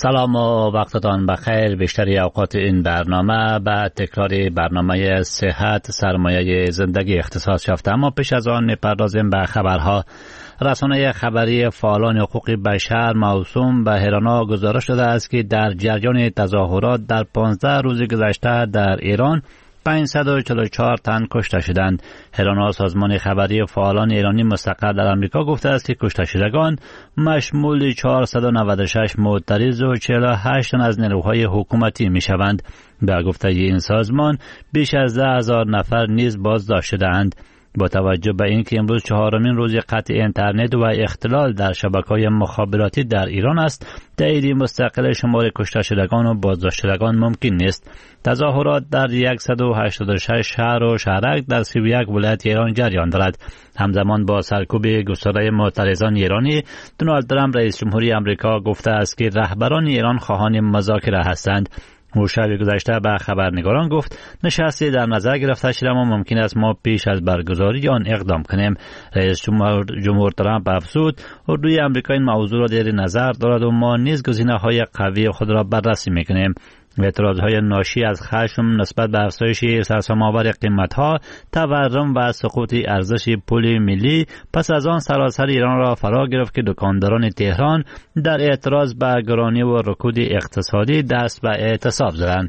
سلام و وقتتان بخیر. بیشتری اوقات این برنامه به تکرار برنامه صحت سرمایه زندگی اختصاص یافته، اما پیش از آن می‌پردازیم به خبرها. رسانه خبری فعالان حقوق بشر موسوم به هرانا گزارش داده است که در جریان تظاهرات در 15 روز گذشته در ایران 544 تن کشته شدند. هرانا سازمان خبری فعالان ایرانی مستقر در آمریکا گفته است که کشته شدگان مشمول 496 معترض و 48 تن از نیروهای حکومتی می شوند. به گفته این سازمان بیش از 10,000 نفر نیز بازداشت شده‌اند. با توجه به اینکه امروز 4مین روز قطع اینترنت و اختلال در شبکه‌های مخابراتی در ایران است، تایید مستقل شمار کشته شدگان و بازداشت شدگان ممکن نیست. تظاهرات در 186 شهر و شهرک در 31 ولایت ایران جریان دارد. همزمان با سرکوب گسترده معترضان ایرانی، دونالد ترامپ رئیس جمهوری آمریکا گفته است که رهبران ایران خواهان مذاکره هستند. او شب گذشته به خبرنگاران گفت نشستی در نظر گرفته شده اما ممکن است ما پیش از برگزاری آن اقدام کنیم. رئیس جمهور ترامپ افزود اردوی آمریکا این موضوع را زیر نظر دارد و ما نیز گزینه‌های قوی خود را بررسی می‌کنیم. اعتراضهای ناشی از خشم نسبت به افزایش سرسام‌آور قیمت‌ها، تورم و سقوط ارزش پول ملی پس از آن سراسر ایران را فرا گرفت که دکانداران تهران در اعتراض به گرانی و رکود اقتصادی دست به اعتصاب زدند.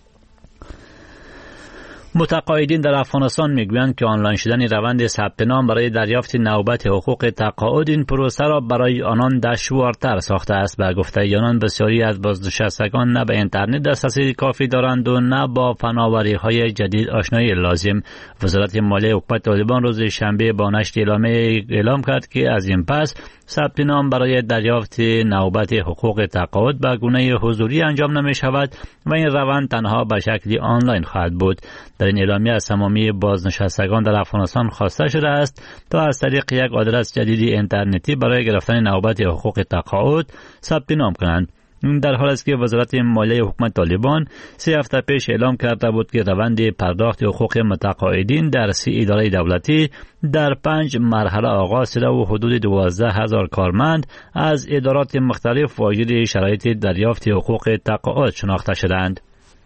متقاعدین در افغانستان میگویند که آنلاین شدن روند ثبت نام برای دریافت نوبت حقوق تقاعد این پروسه را برای آنان دشوارتر ساخته است. به گفته آنان بسیاری از بازنشستگان نه به اینترنت دسترسی کافی دارند و نه با فناوری‌های جدید آشنایی لازم. وزارت مالیه حکومت طالبان روز شنبه با نشر اعلام کرد که از این پس ثبت نام برای دریافت نوبت حقوق تقاعد به گونه حضوری انجام نمی شود و این روند تنها به شکل آنلاین خواهد بود. در این اعلامیه از تمامی بازنشستگان در افغانستان خواسته شده است تا از طریق یک آدرس جدید اینترنتی برای گرفتن نوبت حقوق تقاعد ثبت نام کنند. این در حالی است که وزارت مالیه حکومت طالبان 3 هفته پیش اعلام کرده بود که روند پرداخت حقوق متقاعدین در 30 اداره دولتی در 5 مرحله آغاز شده و حدود 12,000 کارمند از ادارات مختلف واجد شرایط دریافت حقوق تقاعد شناخته شدند.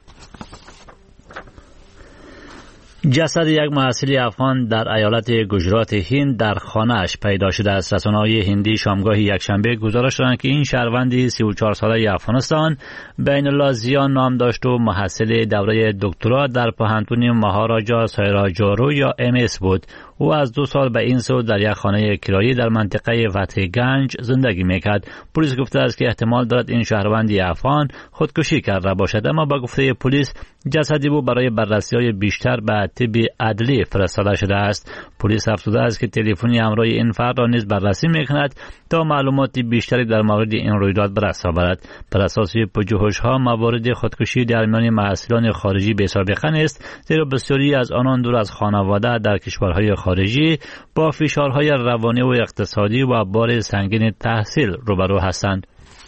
جسد یک محصل افغان در ایالت گجرات هند در خانه‌اش پیدا شده است. رسانه‌های هندی شامگاه یکشنبه گزارش دادند که این شهروند 34 ساله افغانستان بین الله زیان نام داشت و محصل دوره دکترا در پوهنتون مهاراجا سایراجارو یا MS بود. او از 2 سال به این سو در یک خانه کرایی در منطقه فتح گنج زندگی میکرد. پلیس گفته است که احتمال دارد این شهروند افغان خودکشی کرده باشد، اما با گفته پلیس جسد او برای بررسی‌های بیشتر به طب عدلی فرستاده شده است. پلیس افزوده است که تلفنی همراه این فرد را نیز بررسی میکند تا معلومات بیشتری در مورد این رویداد به دست آورد. بر اساس پژوهش‌ها موارد خودکشی در میان محصلان خارجی بی‌سابقه است، زیرا بسیاری از آنان دور از خانواده در کشورهای خارجی با فشارهای روانی و اقتصادی و بار سنگین تحصیل روبرو هستند.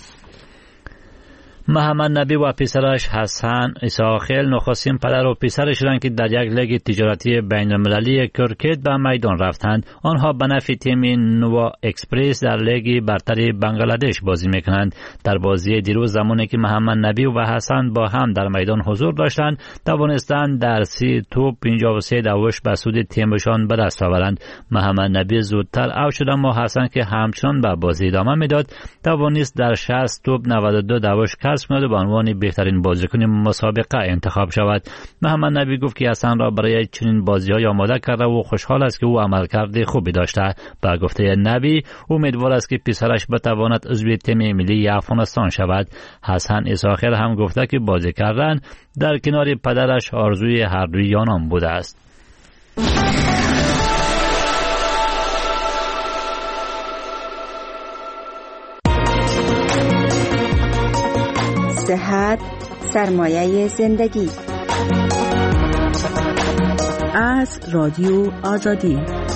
محمد نبی و پسرش حسن اساخیل نخستین پدر و پسر شدند که در یک لیگ تجارتی بین المللی کرکت به میدان رفتند. آنها به نفع تیم نوا اکسپرس در لیگ برتر بنگلادش بازی میکنند. در بازی دیروز زمانی که محمد نبی و حسن با هم در میدان حضور داشتند، توانستند در 30 توپ 53 دوش به سود تیمشان به دست آورند. محمد نبی زودتر اوت شد اما حسن که همچنان به بازی ادامه میداد توانست در 60 توپ 92 دوش کسب کند و به عنوان بهترین بازیکن مسابقه انتخاب شود. محمد نبی گفت که حسن را برای چنین بازی‌های آماده کرده و خوشحال است که او عملکرد خوبی داشته. با گفته نبی امیدوار است که پسرش بتواند عضو تیم ملی افغانستان شود. حسن اساخیل هم گفته که بازی کردن در کنار پدرش آرزوی هر دوی آنان بوده است. صحت سرمایه زندگی از رادیو آزادی.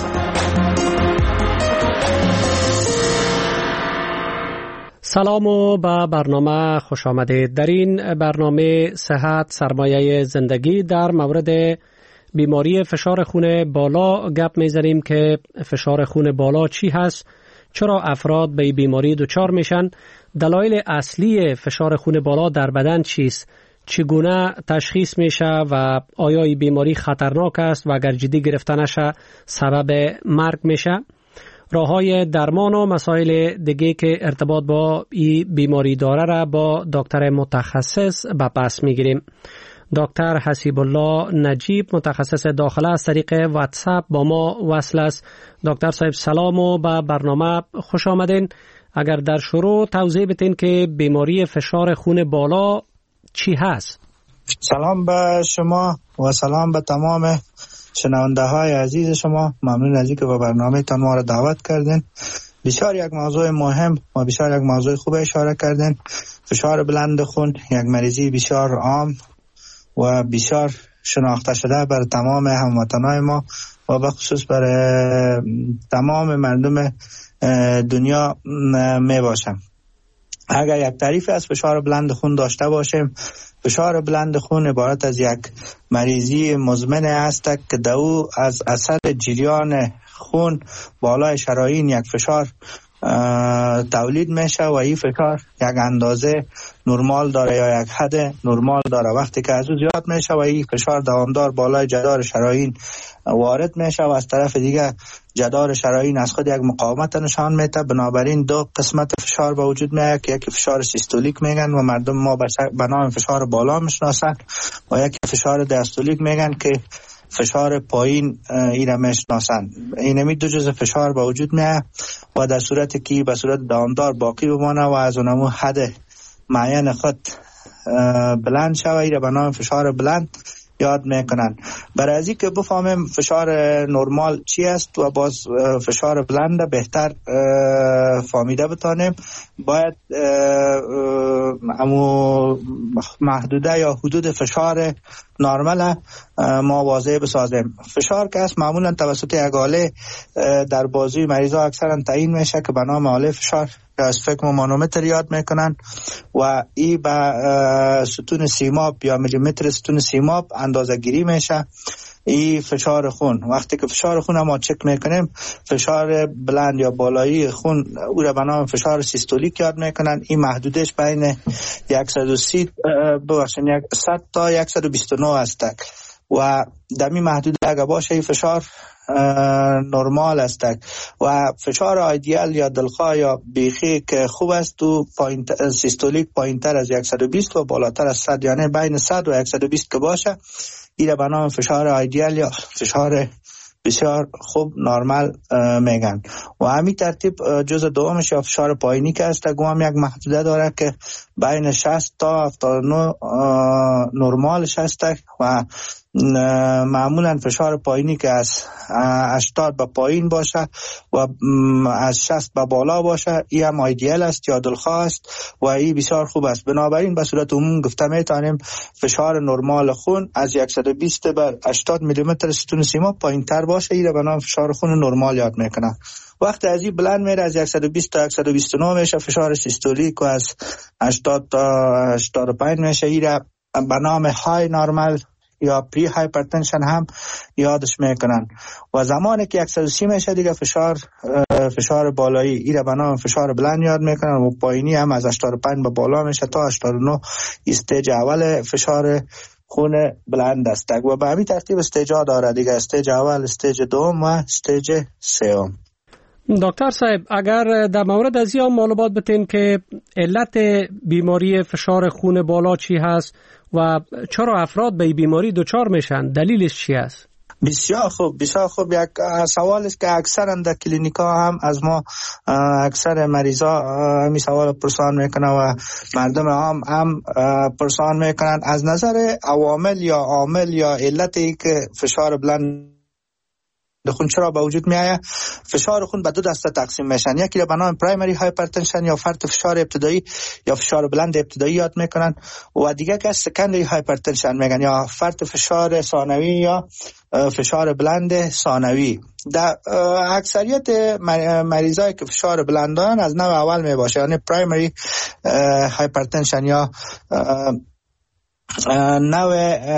سلام و به برنامه خوش آمدید. در این برنامه صحت سرمایه زندگی در مورد بیماری فشار خون بالا گپ میزنیم که فشار خون بالا چی هست، چرا افراد به این بیماری دچار میشن دلایل اصلی فشار خون بالا در بدن چیست؟ چگونه تشخیص میشه و آیا این بیماری خطرناک است و اگر جدی گرفته نشه سبب مرگ میشه؟ راههای درمان و مسائل دیگه که ارتباط با این بیماری داره را با دکتر متخصص به پس میگیریم. دکتر حسیب الله نجیب متخصص داخله از طریق واتساپ با ما وصل است. دکتر صاحب سلام و به برنامه خوش آمدین. اگر در شروع توضیح بدین که بیماری فشار خون بالا چی هست؟ سلام به شما و سلام به تمام شنونده های عزیز شما. ممنون از اینکه به برنامه تان ما را دعوت کردین. بسیار یک موضوع مهم و بسیار یک موضوع خوب اشاره کردین. فشار بلند خون یک مریضی بسیار عام و بسیار شناخته شده بر تمام هموطنان ما و به خصوص بر تمام مردم دنیا می باشه. اگر یک تعریف از فشار بلند خون داشته باشیم، فشار بلند خون عبارت از یک مریضی مزمن است که دو از اثر جریان خون بالای شرايين یک فشار تولید میشه و این فشار یک اندازه نرمال داره یا یک حد نرمال داره. وقتی که از او زیاد میشه و این فشار دوامدار بالای جدار شرايين وارد میشه و از طرف دیگه جدار شرايين از خود یک مقاومت نشان میده. بنابراین دو قسمت فشار به وجود میاد که یکی فشار سیستولیک میگن و مردم ما به نام فشار بالا میشناسن و یکی فشار دیاستولیک میگن که فشار پایین اینا میشناسن. اینمی دو جزء فشار به وجود میاد و در صورتی که به صورت دوامدار باقی بمانه و از اونمو حد معین خود بلند شوه، اینا به نام فشار بلند یاد میکنن. برای از این که بفهمیم فشار نرمال چی است و باز فشار بلند بهتر فهمیده بتانیم، باید امو محدوده یا حدود فشار نرمال ما واضح بسازیم. فشار که است معمولا توسط یک آله در بازوی مریضا اکثرا تعیین میشه که به نام آله فشار از فکر مانومتر یاد میکنن و ای به ستون سیماب یا میلیمتر ستون سیماب اندازه گیری میشه. ای فشار خون، وقتی که فشار خون ما چک میکنیم، فشار بلند یا بالایی خون او را به نام فشار سیستولیک یاد میکنن. این محدودش بین 130 تا 129 است و در این محدوده اگر باشه این فشار نرمال است و فشار آیدیال یا دلخواه یا بیخی که خوب است تو سیستولیک پایین تر از 120 و بالاتر از 100، یعنی بین 100 و 120 که باشه این به نام فشار آیدیال یا فشار بسیار خوب نرمال میگن. و همین ترتیب جزء دومش یا فشار پایینی که است گوام یک محدوده داره که بین 60 تا 79 نرمالش است و معمولا فشار پایینی که از 80 به پایین باشه و از 60 به بالا باشه این هم ایدئال است یا دلخواه است و این بسیار خوب است. بنابراین به صورت عموم گفته میتونیم فشار نرمال خون از 120 بر 80 میلیمتر ستون سیماب پایین تر باشه، این به نام فشار خون نرمال یاد میکنن. وقتی از این بلند میره از 120 تا 129 میشه فشار سیستولیک و از 80 تا 85 میشه، این به نام های نرمال یا پری هایپرتنشن هم یادش میکنن. و زمانی که 130 میشه دیگه فشار بالایی این به نام فشار بلند یاد میکنن و پایینی هم از 85 به بالا میشه تا 89 استیج اول فشار خون بلند است و به همین ترتیب استیج ها داره دیگه، استیج اول، استیج دوم و استیج سوم. دکتر صاحب اگر در مورد از این معلومات بتین که علت بیماری فشار خون بالا چی هست و چرا افراد به این بیماری دچار میشن، دلیلش چی است؟ بسیار خوب، بسیار خوب. یک سوال است که اکثرا در کلینیکا هم از ما اکثر مریضا همین سوال پرسان میکنن و مردم هم پرسان میکنن. از نظر عوامل یا عامل یا علتی که فشار بلند خون چرا به وجود میآید، فشار خون به دو دسته تقسیم میشن. یکی را به نام پرایمری هایپرتنشن یا فرط فشار ابتدایی یا فشار بلند ابتدایی یاد میکنن و دیگه که سکندری هایپرتنشن میگن یا فرط فشار ثانوی یا فشار بلند ثانوی. در اکثریت مریضایی که فشار بلند دارن از نوع اول می باشه، یعنی پرایمری هایپرتنشن یا نوع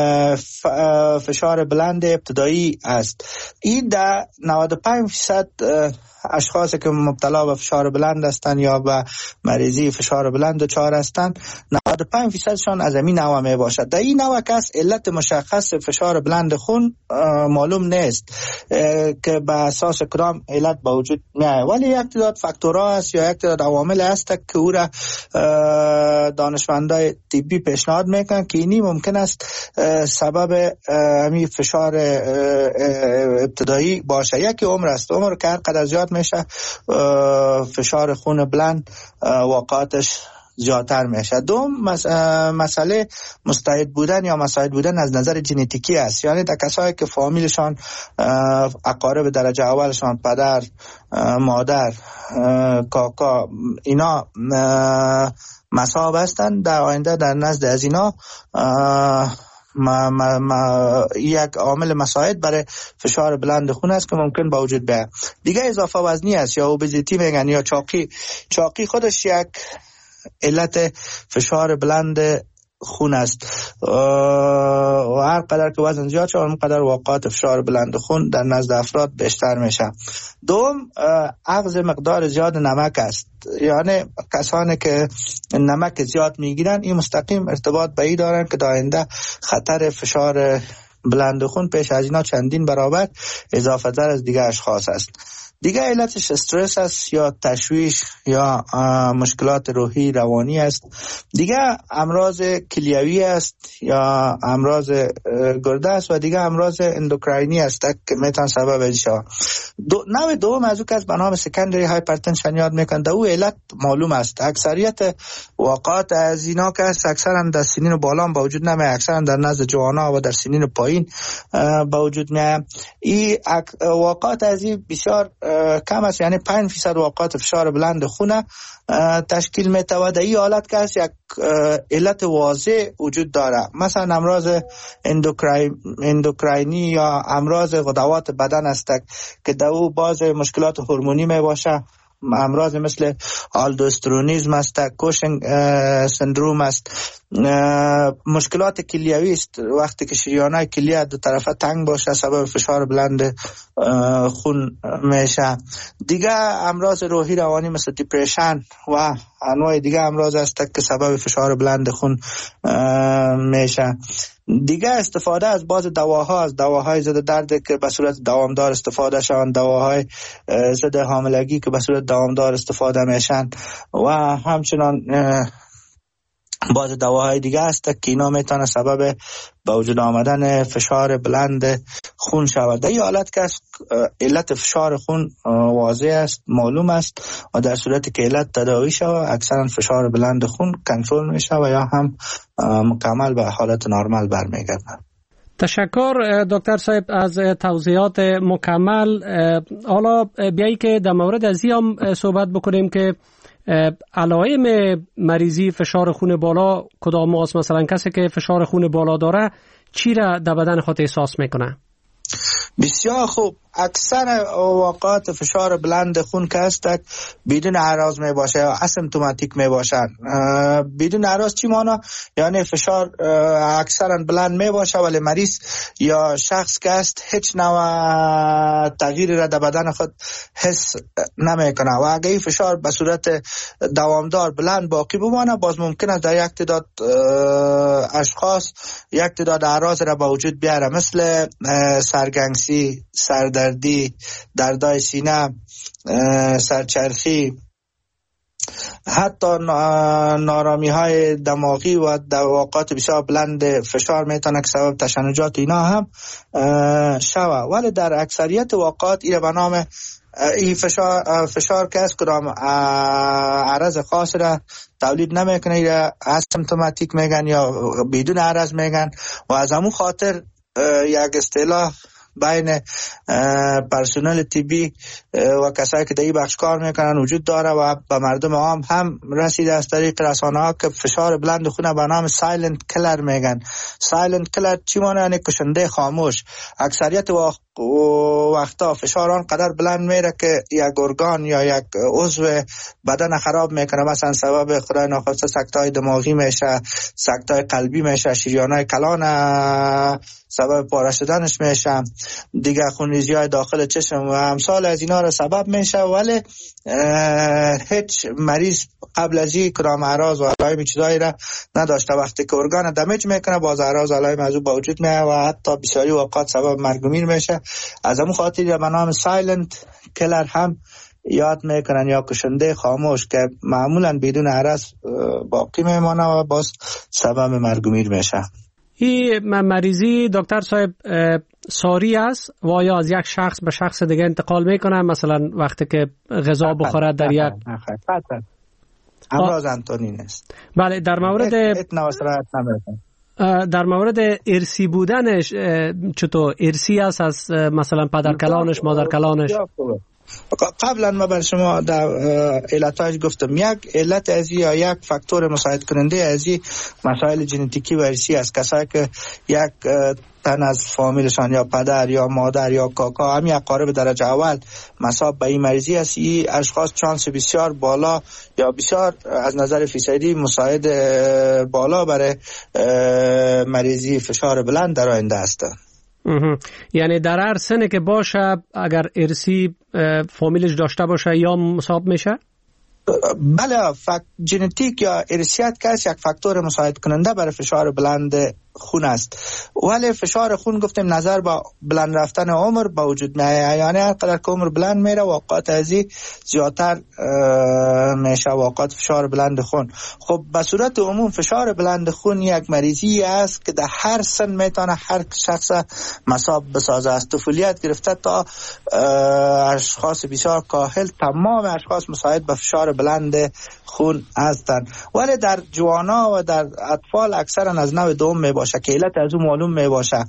فشار بلند ابتدایی است. این در 95% اشخاصی که مبتلا به فشار بلند هستند یا به مریضی فشار بلند دچار هستند 95% شان از این نوع می باشد. در این نوع کس علت مشخص فشار بلند خون معلوم نیست که به اساس کدام علت به وجود میاد، ولی یک تعداد فاکتورها است یا یک تعداد عوامل است که او را دانشمندای طبی پیشنهاد میکنن که اینی ممکن است سبب همین فشار ابتدایی باشه. یکی عمر است. عمر که هر قدر زیاد میشه فشار خون بلند واقعاتش زیادتر میشه. دوم مسئله مستعد بودن یا مساعد بودن از نظر ژنتیکی است، یعنی در کسایی که فامیلشان اقارب درجه اولشان پدر مادر کاکا اینا مصاب هستند، در آینده در نزد از اینا یک عامل مساعد برای فشار بلند خون است که ممکن با وجود بیاید. دیگه اضافه وزنی است یا اوبزیتی میگن یا چاقی خودش یک علت فشار بلند خون است و هر قدر که وزن زیاد شود اون قدر واقعات فشار بلند خون در نزد افراد بیشتر میشه. دوم اخذ مقدار زیاد نمک است، یعنی کسانی که نمک زیاد میگیرن این مستقیم ارتباط به این دارن که در آینده خطر فشار بلند خون پیش از اینا چندین برابر اضافه تر از دیگه اشخاص است. دیگه علتش استرس است یا تشویش یا مشکلات روحی روانی است. دیگه امراض کلیوی است یا امراض گرده است و دیگه امراض اندوکراینی است که میتونه سبب این شود. نوع دوم از او که به نام سکندری هایپرتنشن یاد میکنند، او علت معلوم است. اکثریت واقعات از اینا که اکثرا در سنین بالا با وجود نمیاد، اکثرا در نزد جوانا و در سنین پایین با وجود میاد. این واقعات از این بسیار کم است، یعنی 5% واقعات فشار بلند خون تشکیل میتواند. این حالت که است یک علت واضح وجود داره، مثلا امراض اندوکراینی یا امراض غدوات بدن است که در او باز مشکلات هورمونی می باشه. امراض مثل آلدوسترونیزم است، کوشنگ سندروم است، مشکلات کلیوی است، وقتی که شریانای کلیه دو طرفه تنگ باشه سبب فشار بلند خون میشه. دیگه امراض روحی روانی مثل دیپریشن و انواع دیگه امراض است که سبب فشار بلند خون میشه. دیگه استفاده از بعض دواها، از دواهای ضد درد که به صورت دوامدار استفاده شوند، دواهای ضد حاملگی که به صورت دوامدار استفاده میشن و همچنان بعض دواهای دیگه است که اینا میتونه سبب به وجود آمدن فشار بلند خون شود. در این حالت که علت فشار خون واضح است، معلوم است و در صورتی که علت تداوی شود اکثرا فشار بلند خون کنترل میشه و یا هم مکمل به حالت نرمال برمیگردد. تشکر دکتر صاحب از توضیحات مکمل. حالا بیایی که در مورد از هم صحبت بکنیم که علائم مریضی فشار خون بالا کدام است؟ مثلا کسی که فشار خون بالا داره چی را در بدن خود احساس میکنه؟ بسیار خوب. اکثر واقعات فشار بلند خون که هست بدون اعراض می باشه یا اسیمپتوماتیک می باشن. بدون اعراض چی معنی؟ یعنی فشار اکثرا بلند می باشه ولی مریض یا شخص که هست هیچ نوع تغییری را در بدن خود حس نمی کنه و اگه این فشار به صورت دوامدار بلند باقی بمانه باز ممکن است در یک تعداد اشخاص یک تعداد اعراض را به وجود بیاره، مثل سرگنگسی، سردردی، دردای سینه، سرچرخی، حتی نارامی های دماغی و در واقعات بسیار بلند فشار میتونه که سبب تشنجات اینا هم شوه. ولی در اکثریت واقعات این به نام این فشار که از کدام عرض خاص را تولید نمیکنه یا اسیمپتوماتیک میگن یا بدون عرض میگن و از همون خاطر یک اصطلاح بین پرسنل طبی و کسایی که در این بخش کار میکنن وجود داره و به مردم عام هم رسیده از طریق رسانه ها که فشار بلند خون به نام سایلنت کلر میگن. سایلنت کلر چی معنی؟ یعنی کشنده خاموش. اکثریت وقتا فشار آن قدر بلند میره که یک ارگان یا یک عضو بدن خراب میکنه، مثلا سبب خدای ناخواسته سکته‌های دماغی میشه، سکته‌های قلبی میشه، شریان‌های کلان سبب پاره شدنش میشه، دیگه خونریزی‌های داخل چشم و امثال از اینا را سبب میشه. ولی هیچ مریض قبل از این کدام اعراض و علائم چیزایی را نداشته. وقتی که ارگان دمیج میکنه باز اعراض و علائم از او به وجود میاد و حتی بسیاری اوقات سبب مرگ و میر میشه. از همون خاطر به نام سایلنت کلر هم یاد میکنن یا کشنده خاموش که معمولا بدون عرض باقی میمانه و باز سبب مرگ و میر میشه. این مریضی دکتر صاحب ساری است و یا از یک شخص به شخص دیگه انتقال میکنه؟ مثلا وقتی که غذا بخورد در یک امراض انتونین است. بله، در مورد ارسی بودنش چطور؟ ارسی است از مثلا پدر کلانش، مادر کلانش؟ قبلا ما بر شما در علتاش گفتم. یک علت ازی یا یک فاکتور مساعد کننده ازی مسائل ژنتیکی و ارثی است. کسایی که یک تن از فامیلشان یا پدر یا مادر یا کاکا هم یک قارب درجه اول مصاب به این مریضی است، این اشخاص چانس بسیار بالا یا بسیار از نظر فیصدی مساعد بالا برای مریضی فشار بلند در آینده هستند. یعنی در هر سنه که باشه اگر ارثی فامیلش داشته باشه یا مصاب میشه؟ بله، ژنتیک یا ارثیات که یک فاکتور مساعد کننده برای فشار بلند خون است. ولی فشار خون گفتیم نظر با بلند رفتن عمر با وجود میاد، یعنی هر قدر که عمر بلند میره اوقات ازی زیادتر میشه اوقات فشار بلند خون. خب به صورت عموم فشار بلند خون یک مریضی است که در هر سن میتونه هر شخص مصاب بسازه. از طفولیت گرفته تا اشخاص بسیار کاهل تمام اشخاص مساعد به فشار بلند خون هستند. ولی در جوانا و در اطفال اکثرا از نوع دوم می باشه که علت از اون معلوم می باشه،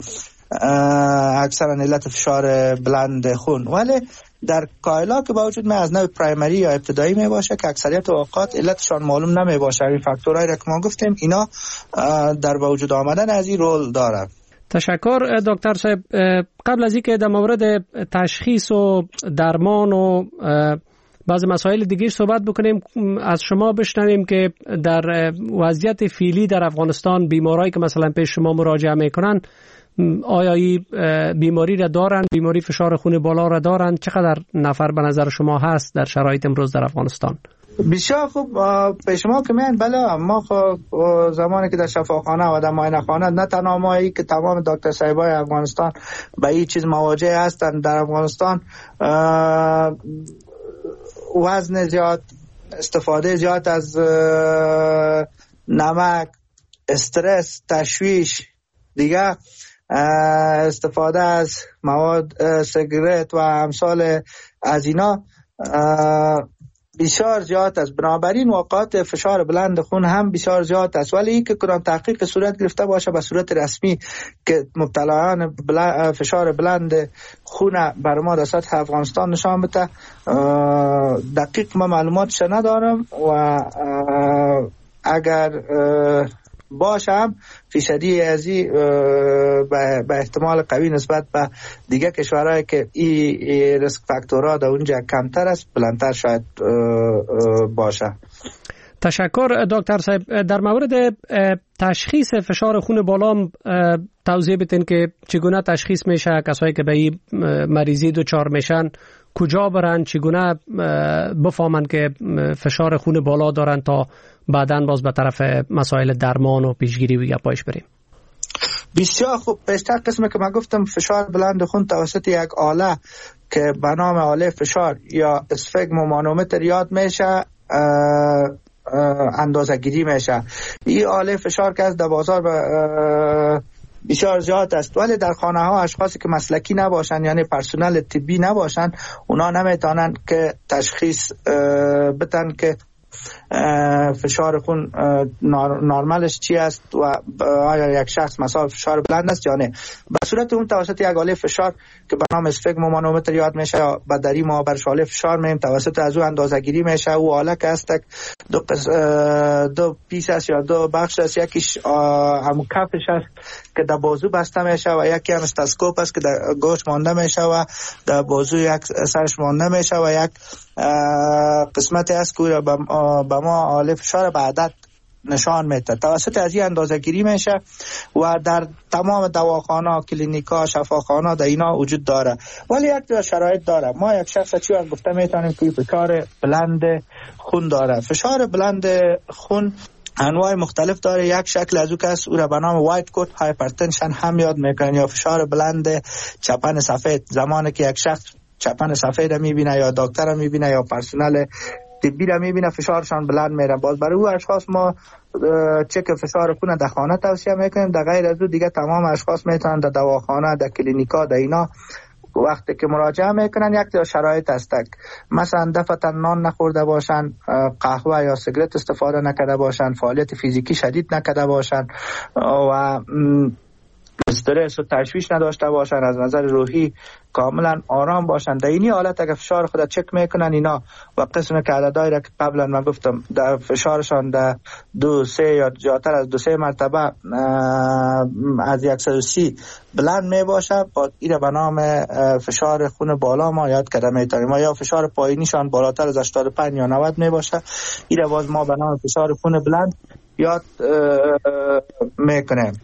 اکثرا علت فشار بلند خون. ولی در کایلا که با وجود می از نوع پرایمری یا ابتدایی می باشه که اکثریت اوقات علتشان معلوم نمی باشه. این فاکتورهایی را که ما گفتیم اینا در با وجود آمدن از این رول داره. تشکر دکتر صاحب. قبل از اینکه در مورد تشخیص و درمان و بعضی مسائل دیگه صحبت بکنیم، از شما بشنویم که در وضعیت فعلی در افغانستان بیمارایی که مثلا پیش شما مراجعه میکنن آیا این بیماری را دارن، بیماری فشار خون بالا را دارن؟ چقدر نفر به نظر شما هست در شرایط امروز در افغانستان؟ بسیار خوب. پیش ما که میان بله، ما زمانی که در شفاخانه و در معاینه خانه نه تنها مایی که تمام دکتر صاحبای افغانستان به این چیز مواجه هستن. در افغانستان وزن زیاد، استفاده زیاد از نمک، استرس، تشویش، دیگه استفاده از مواد سیگرت و امثال از اینا بسیار زیاد است. بنابراین واقعات فشار بلند خون هم بسیار زیاد است. ولی این که کدام تحقیق صورت گرفته باشه به صورت رسمی که مبتلایان فشار بلند خون بر ما در سطح افغانستان نشان بده، دقیق ما معلوماتش ندارم و اگر باشم فیصدی ازی به احتمال قوی نسبت به دیگه کشورهایی که این ریسک فاکتورها در اونجا کمتر است بلندتر شاید باشه. تشکر دکتر صاحب. در مورد تشخیص فشار خون بالا توضیح بدین که چگونه تشخیص میشه؟ کسایی که به این مریضی دچار میشن کجا برن، چگونه بفهمن که فشار خون بالا دارن تا بعداً باز به طرف مسائل درمان و پیشگیری و گپایش بریم؟ بسیار خوب. پیشتر قسمی که من گفتم فشار بلند خون توسط یک آله که به نام آله فشار یا اسفگمومانومتر یاد میشه اندازه گیری میشه. این آله فشار که از در بازار بسیار زیاد است، ولی در خانه ها اشخاصی که مسلکی نباشن یعنی پرسنل طبی نباشن اونا نمیتونن که تشخیص بدن که فشار خون نرمالش چی است و آیا یک شخص مثلا فشار بلند است یا نه. به صورت اون توسط یک آله فشار که به نام اسفگمومانومتر یاد میشه یا به دری ما برش آله فشار میم توسط از او اندازه‌گیری میشه. او آله که است دو پیس است یا دو بخش است، یکیش همون کفش است که در بازو بسته میشه و یکی هم استاسکوپ است که در گوش مانده میشه و در بازو یک سرش مانده میشه و یک قسمتی است که به ما آله فشار به عدد نشان میده. توسط از این اندازه گیری میشه و در تمام دواخانه، کلینیکا، شفاخانه در اینا وجود داره. ولی یک شرایط داره. ما یک شخص چی هم گفته میتونیم که فشار بلند خون داره. فشار بلند خون انواع مختلف داره. یک شکل از او که او را به نام وایت کوت هایپرتنشن هم یاد میکنن یا فشار بلند چپن سفید. زمانی که یک شخص چپن سفید میبینه یا دکتر میبینه یا پرسنل طبی را میبینه فشارشان بلند میره. باز برای او اشخاص ما چک فشار خون در خانه توصیه میکنیم. در غیر از او دیگه تمام اشخاص میتونن در دواخانه، در کلینیکا، در اینا وقتی که مراجعه میکنن یک شرایط است، مثلا دفعتا نان نخورده باشن، قهوه یا سیگرت استفاده نکرده باشن، فعالیت فیزیکی شدید نکرده باشن و استرس و تشویش نداشته باشن، از نظر روحی کاملا آرام باشن. در اینی حالت اگر فشار خود چک میکنن اینا و قسم که عددهایی را که قبلا من گفتم در فشارشان در 2-3 یا زیادتر از 2-3 مرتبه از 130 بلند می باشه، با این به نام فشار خون بالا ما یاد کرده میتونیم. یا فشار پایینیشان بالاتر از 85 یا 90 می باشه، این باز ما به نام فشار خون بلند یاد میکنیم.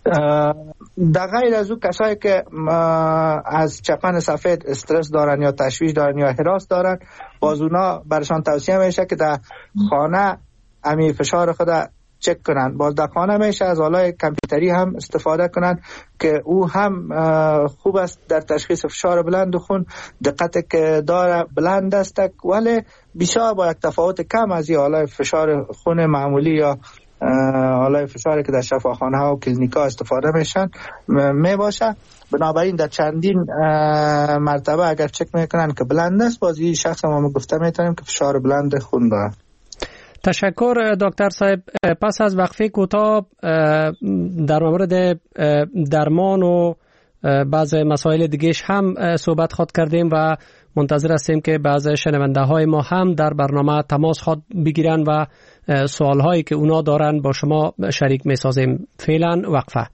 در غیر از او کسایی که از چپن سفید استرس دارن یا تشویش دارن یا هراس دارن، باز اونا برشان توصیه میشه که در خانه امی فشار خود چک کنن. باز در خانه میشه از آلای کامپیوتری هم استفاده کنن که او هم خوب است در تشخیص فشار بلند خون. دقت که داره بلند است ولی بیشتر با یک تفاوت کم از این آلای فشار خون معمولی یا حالا فشاری که در شفاخانه ها و کلینیکا استفاده میشن می باشه. بنابراین در چندین مرتبه اگر چک میکنن که بلند است، باز این شخص ما گفته میتونیم که فشار بلند خون داره. تشکر دکتر صاحب. پس از وقفه کوتاه در مورد درمان و بعض مسائل دیگهش هم صحبت خود کردیم و منتظر هستیم که بعض شنونده های ما هم در برنامه تماس خود بگیرن و سوال هایی که اونا دارن با شما شریک می سازیم. فعلا وقفه.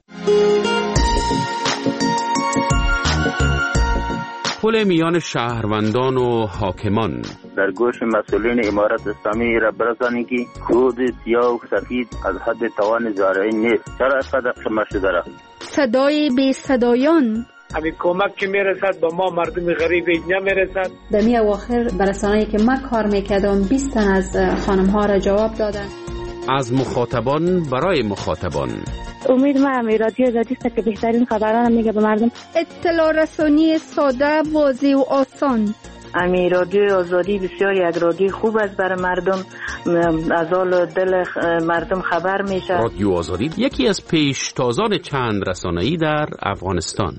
پل میان شهروندان و حاکمان. در گوش مسئولین امارت اسلامی را برسانید که خود سیاه و سفید از حد توان زارعی نیست. چرا اینقدر قمه شده را؟ صدای بی صدایان. همین کمک که میرسد با ما مردم غریب نمیرسد. در می اواخر برسانه‌ای که من کار میکردم 20 تن از خانم ها را جواب دادن. از مخاطبان برای مخاطبان. امید من رادیو آزادی است که بهترین خبران میگه به مردم. اطلاع رسانی ساده، واضح و آسان. امی رادیو آزادی بسیار یک رادیو خوب است برای مردم، از حال دل مردم خبر میشه. رادیو آزادی یکی از پیشتازان چند رسانه‌ای در افغانستان.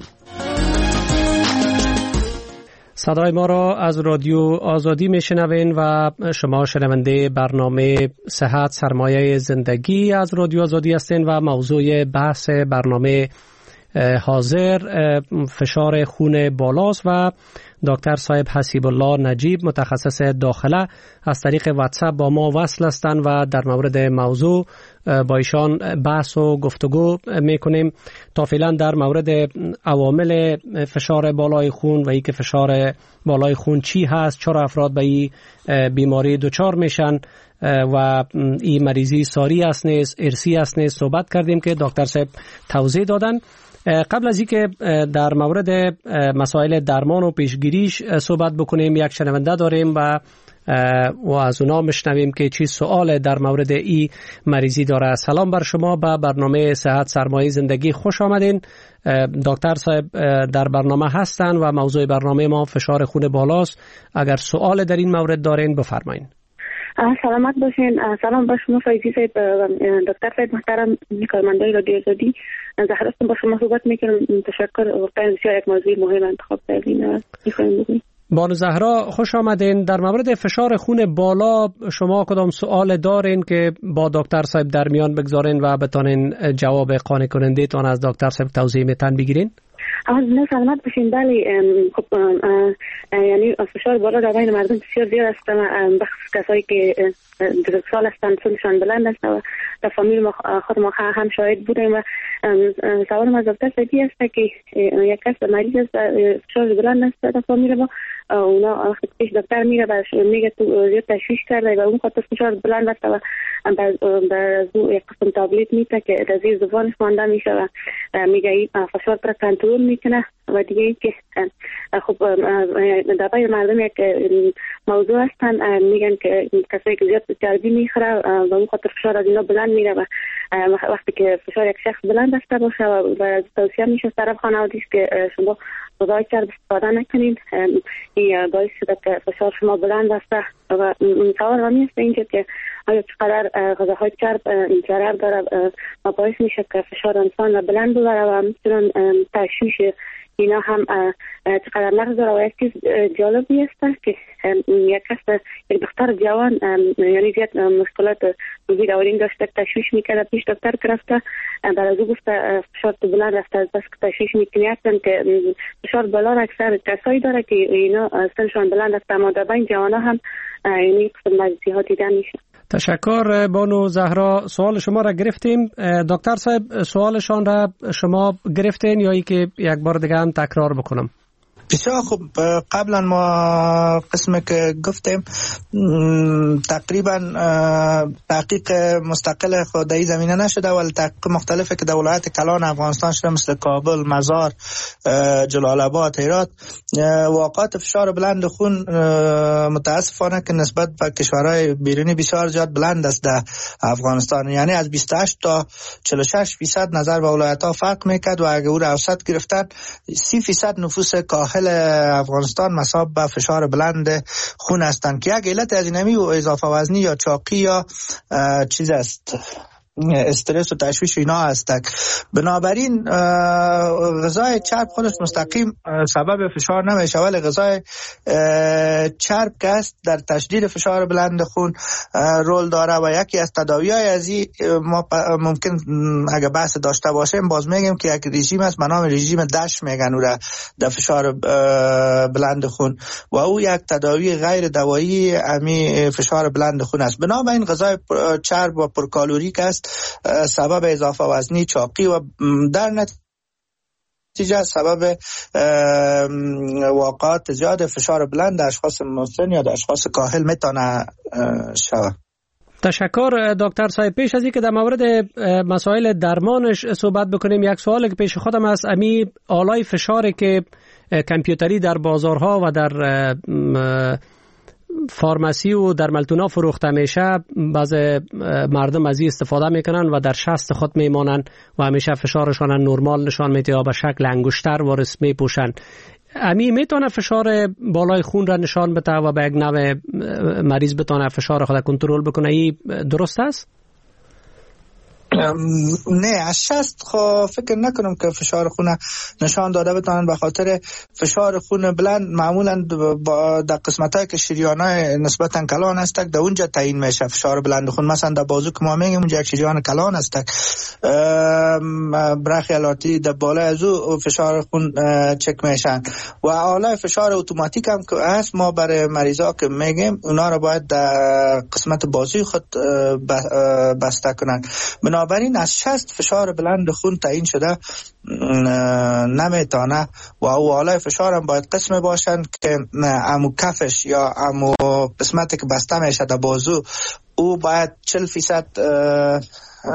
صدای ما را از رادیو آزادی میشنوین و شما شنونده برنامه صحت سرمایه زندگی از رادیو آزادی هستین و موضوع بحث برنامه حاضر فشار خون بالاست و دکتر صاحب حسیب الله نجیب متخصص داخله از طریق واتساپ با ما وصل هستند و در مورد موضوع با ایشان بحث و گفتگو میکنیم. تا فعلا در مورد عوامل فشار بالای خون و اینکه فشار بالای خون چی هست، چرا افراد به این بیماری دچار میشن و این مریضی ساری است نیست، ارثی است نیست صحبت کردیم که دکتر صاحب توضیح دادن. قبل از اینکه در مورد مسائل درمان و پیشگیریش صحبت بکنیم، یک شنونده داریم و از اونا مشنویم که چی سوال در مورد این مریضی داره. سلام بر شما، به برنامه صحت سرمایه زندگی خوش آمدین. دکتر صاحب در برنامه هستن و موضوع برنامه ما فشار خون بالاست. اگر سوال در این مورد دارین بفرمایین. سلامت باشین. سلام با شما فایزی صاحب، دکتر صاحب محترم، کارمندای رادیو آزادی. زهرا هستم، با شما صحبت میکنم. تشکر، واقعا بسیار یک موضوع مهم انتخاب کردین. میخوایم بگیم بانو زهرا خوش آمدین. در مورد فشار خون بالا شما کدام سوال دارین که با دکتر صاحب در میان بگذارین و بتانین جواب قانع کننده تان از دکتر صاحب توضیح میتن بگیرین؟ نه سلامت باشین. بله خب یعنی فشار بالا در بین مردم بسیار زیاد است، بخصوص کسایی که بزرگسال هستند، سنشان بلند است و در فامیل خود ما هم شاهد بودیم. و سوال از دکتر صاحبی است که یک کس مریض است فشار بلند است در فامیل ما، اونا وقتی پیش دکتر میره و میگه تو زیاد تشویش کرده و اون خاطر فشار بلند است و بعد یک قسم تابلت میته که در زیر زبانش مانده میشه و میگه این فشار را کنترل میکنه. و دیگه ای که خب در بین مردم یک موضوع هستن، میگن که کسایی که زیاد چربی میخوره و اون خاطر فشار از اینا بلند میره و وقتی که فشار یک شخص بلند است باشه و توصیه میشه طرف خانوادگی که شما غذای چرب استفاده نکنید، این باعث شده که فشار شما بلند است. و سوال همی است اینجا که آیا چقدر غذاهای چرب ضرر داره و باعث میشه که فشار انسان را بلند ببره و میتونن تشویش اینا هم چقدر نقص داره. و یک چیز جالبی است که یک کس یک دختر جوان یعنی زیاد مشکلات روزی دورین داشته، تشویش میکرده، پیش دکتر رفته، بعد از او گفته فشار تو بلند است، بس که تشویش میکنی هستن که فشار بالا را اکثر کسایی داره که اینا سنشان بلند است، اما در بین جوان ها هم یعنی قسم مریضی ها دیدن میشه. تشکر بانو زهرا. سوال شما را گرفتیم. دکتر صاحب سوالشان را شما گرفتین یا ای که یک بار دیگه هم تکرار بکنم؟ بسیار خوب. قبلا ما قسمی که گفتیم تقریبا تحقیق مستقل خود در این زمینه نشده، ولی تحقیق مختلفه که در ولایت کلان افغانستان شده، مثل کابل، مزار، جلال آباد، هرات. واقعات فشار بلند خون متاسفانه که نسبت به کشورهای بیرونی بسیار زیاد بلند است در افغانستان، یعنی از 28 تا 46% نظر به ولایت ها فرق میکرد و اگر او را اوسط گرفتن 30% نفوس کاهل افغانستان مصاب به فشار بلند خون هستند که یک علت از اینمی و اضافه وزنی یا چاقی یا چیز است، استرس و تشویش اینا هستند. بنابراین غذای چرب خودش مستقیم سبب فشار نمیشه، ولی غذای چرب که است در تشدید فشار بلند خون رول داره و یکی از تداوی‌های از این ما ممکن اگه بحث داشته باشیم باز میگیم که یک رژیم است به نام رژیم دش میگن او را در فشار بلند خون و او یک تداوی غیر دوایی امی فشار بلند خون است. بنابراین غذای چرب و پرکالوریک است سبب اضافه وزنی، چاقی و در نتیجه سبب واقعات زیاد فشار بلند در اشخاص مسن یا در اشخاص کاهل میتونه شود. تشکر دکتر صاحب. پیش از اینکه در مورد مسائل درمانش صحبت بکنیم، یک سوالی که پیش خودم است، امی آلای فشاری که کامپیوتری در بازارها و در فارماسی و در ملتونا فروخته میشه، بعض مردم از این استفاده میکنن و در شست خود میمانن و همیشه فشارشان نرمال نشان میده یا به شکل انگشتر وارث میپوشن. امی میتونه فشار بالای خون را نشان بده و به یک نوع مریض بتونه فشار خود کنترل بکنه. این درست است؟ نه، از 60 فکر نکنم که فشار خون نشان داده بتونن، به خاطر فشار خون بلند معمولا در قسمتایی که شریانای نسبتا کلان است در اونجا تعیین میشه فشار بلند خون. مثلا در بازو که ما میگیم اونجا یک شریان کلان است، برخیالاتی در بالای از او فشار خون چک میشن و آلای فشار اتوماتیک هم که هست ما برای مریضا که میگیم اونا رو باید در قسمت بازوی خود بسته کنن. بنابراین از 60 فشار بلند خون تعیین شده نمیتونه و او آلای فشار هم باید قسم باشن که امو کفش یا امو قسمتی که بسته میشه در بازو او باید 40%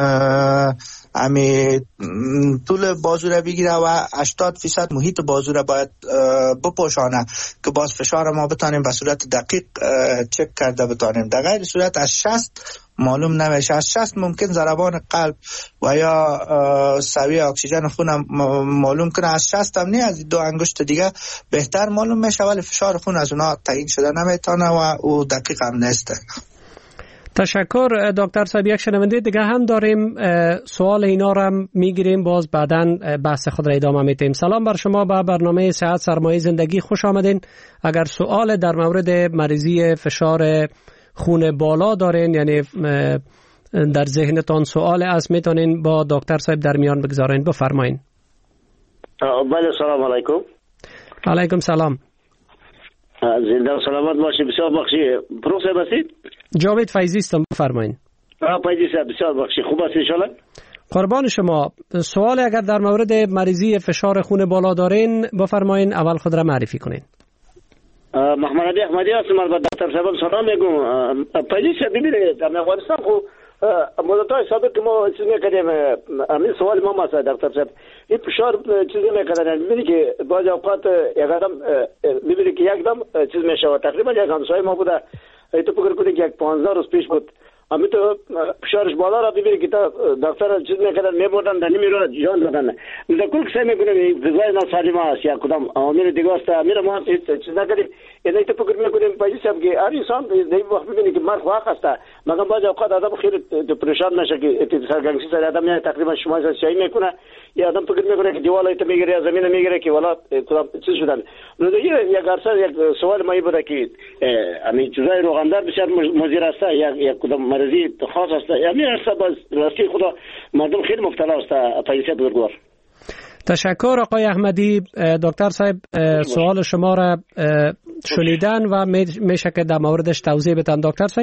امی طول بازو را بگیره و 80% محیط بازو را باید بپوشانه که باز فشار ما بتانیم به صورت دقیق چک کرده بتانیم. در غیر صورت از 60 معلوم نمیشه. از 60 ممکن ضربان قلب و یا سویه اکسیژن خون معلوم کنه، از 60 هم نه، از 2 انگشت دیگه بهتر معلوم میشه، ولی فشار خون از اونا تعیین شده نمیتونه و او دقیق هم نیست. تشکر دکتر صاحب. یک شنونده دیگه هم داریم، سوال اینا رو هم میگیریم، باز بعداً بحث خود را ادامه میدیم. سلام بر شما، به برنامه صحت سرمایه زندگی خوش آمدین. اگر سوال در مورد مریضی فشار خون بالا دارین، یعنی در ذهنتان سوال است، میتونین با دکتر صاحب در میان بگذارین. بفرمایین. بله، سلام علیکم. علیکم سلام. زنده و سلامت باشید. بسیار بخشی. پروفسور هستید؟ جاوید فیضی هستم، بفرمایین. فیضی صاحب بسیار بخشی. خوب است ان شاء الله؟ قربان شما. سوال اگر در مورد مریضی فشار خون بالا دارین بفرمایین، اول خود را معرفی کنین. محمد علی احمدی هستم. البته دکتر صاحب سلام میگم. فیضی صاحب ببینید در افغانستان خو مدت‌های سابق که ما چیز می‌کردیم، همین سوال ما است دکتر صاحب، این فشار چیزی می‌کردن، می‌بینی که بعض اوقات یک آدم می‌بینی که یک دم چیز میشه. تقریبا یک همسایه ما بوده، تو فکر کنید که یک 15 روز پیش بود، همین تو فشارش بالا را ببینی که دکتر چیز می‌کردن، می‌بردن در نمی‌را جان دادن. در کل کسی می‌کنه غذای ناسالم است یا کدام عوامل دیگه است، میره ما چیز نکردیم. یعنی تو فکر می‌کنیم پاییز هم که هر انسان در وقت ببینی که مرگ واقع است، مگر بعض اوقات آدم خیلی پریشان نشه که سرگرمی سر آدم یعنی تقریبا شما شایی میکنه، یا آدم فکر میکنه که دیوار ایت میگیره یا زمین میگیره که والا چیز شدن. یک عرصه یک سوال ما بوده که همین چیزای روغندار بسیار مضر است، یا کدام مرضی خاص است، یعنی عرصه باز راستی خدا مردم خیلی مبتلا است. پاییز بزرگوار. تشکر آقای احمدی. دکتر صاحب سوال شما را شنیدن و میشه که در موردش توضیح بدن دکتر صاحب؟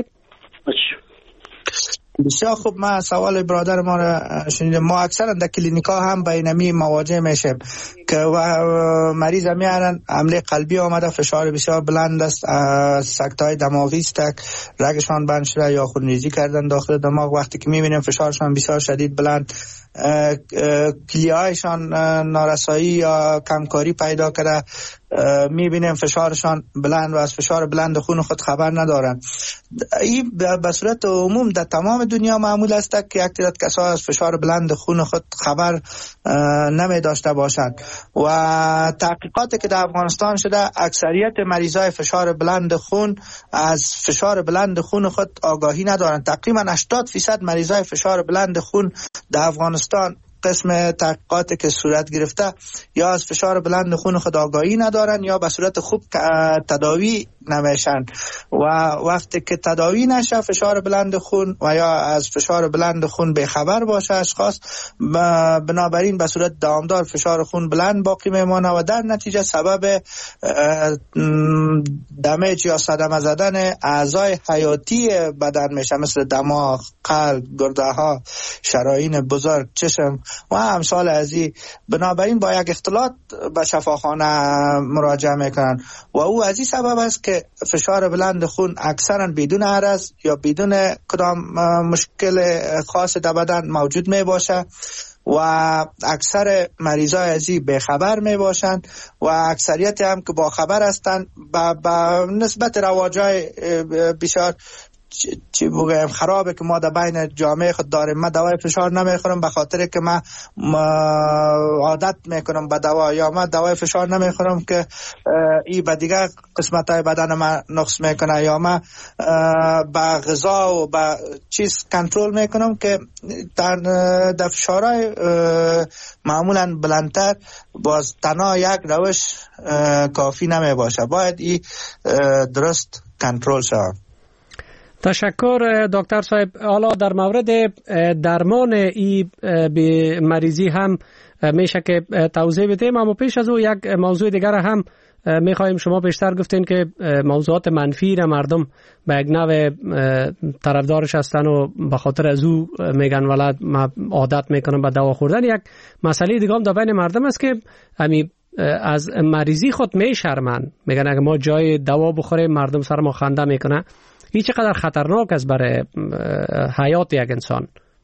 بسیار خوب. ما سوال برادر ما را شنیدم. ما اکثرا در کلینیکا هم با اینمی مواجه میشیم که مریض میارن حمله قلبی آمده، فشار بسیار بلند است، سکتای دماغی است، رگشان بند شده یا خونریزی کردن داخل دماغ. وقتی که میبینیم فشارشان بسیار شدید بلند، کلیه‌هایشان نارسایی یا کمکاری پیدا کرده، میبینیم فشارشان بلند و از فشار بلند خون خود خبر ندارن. این به صورت عموم در تمام دنیا معمول است که یک تعداد کسا از فشار بلند خون خود خبر نمی داشته باشند و تحقیقاتی که در افغانستان شده، اکثریت مریضای فشار بلند خون از فشار بلند خون خود آگاهی ندارند. تقریبا 80% مریضای فشار بلند خون در افغانستان قسم تحقیقاتی که صورت گرفته یا از فشار بلند خون خود آگاهی ندارن یا به صورت خوب تداوی نمیشن و وقتی که تداوی نشه فشار بلند خون و یا از فشار بلند خون بیخبر باشه اشخاص، بنابراین به صورت دوامدار فشار خون بلند باقی میمانه و در نتیجه سبب دمیج یا صدمه زدن اعضای حیاتی بدن میشه، مثل دماغ، قلب، گرده ها، شرايين بزرگ، چشم و امثال از این. بنابراین با یک اختلاط به شفاخانه مراجعه میکنن و او از این سبب است که فشار بلند خون اکثرا بدون عرض یا بدون کدام مشکل خاص در بدن موجود می باشه و اکثر مریضای از این بخبر می باشند و اکثریت هم که با خبر هستند با نسبت رواجای بسیار چی بگم خرابه که ما در بین جامعه خود داریم. من دوای فشار نمیخورم به خاطر که من عادت میکنم به دوا، یا من دوای فشار نمیخورم که ای به دیگه قسمت های بدن من نقص میکنه، یا من با غذا و با چیز کنترل میکنم که در فشارهای معمولا بلندتر باز تنها یک روش کافی نمی باشه، باید ای درست کنترل شود. تشکر دکتر صاحب. حالا در مورد درمان این مریضی هم میشه که توضیح بدیم، اما پیش از او یک موضوع دیگر هم میخوایم. شما بیشتر گفتین که موضوعات منفی را مردم به یک نوع طرفدارش هستن و به خاطر از او میگن ولد ما عادت میکنم به دوا خوردن. یک مسئله دیگه هم در بین مردم است که همین از مریضی خود میشرمن، میگن اگه ما جای دوا بخوریم مردم سر ما خنده میکنه. این چقدر خطرناک است برای حیات یک انسان؟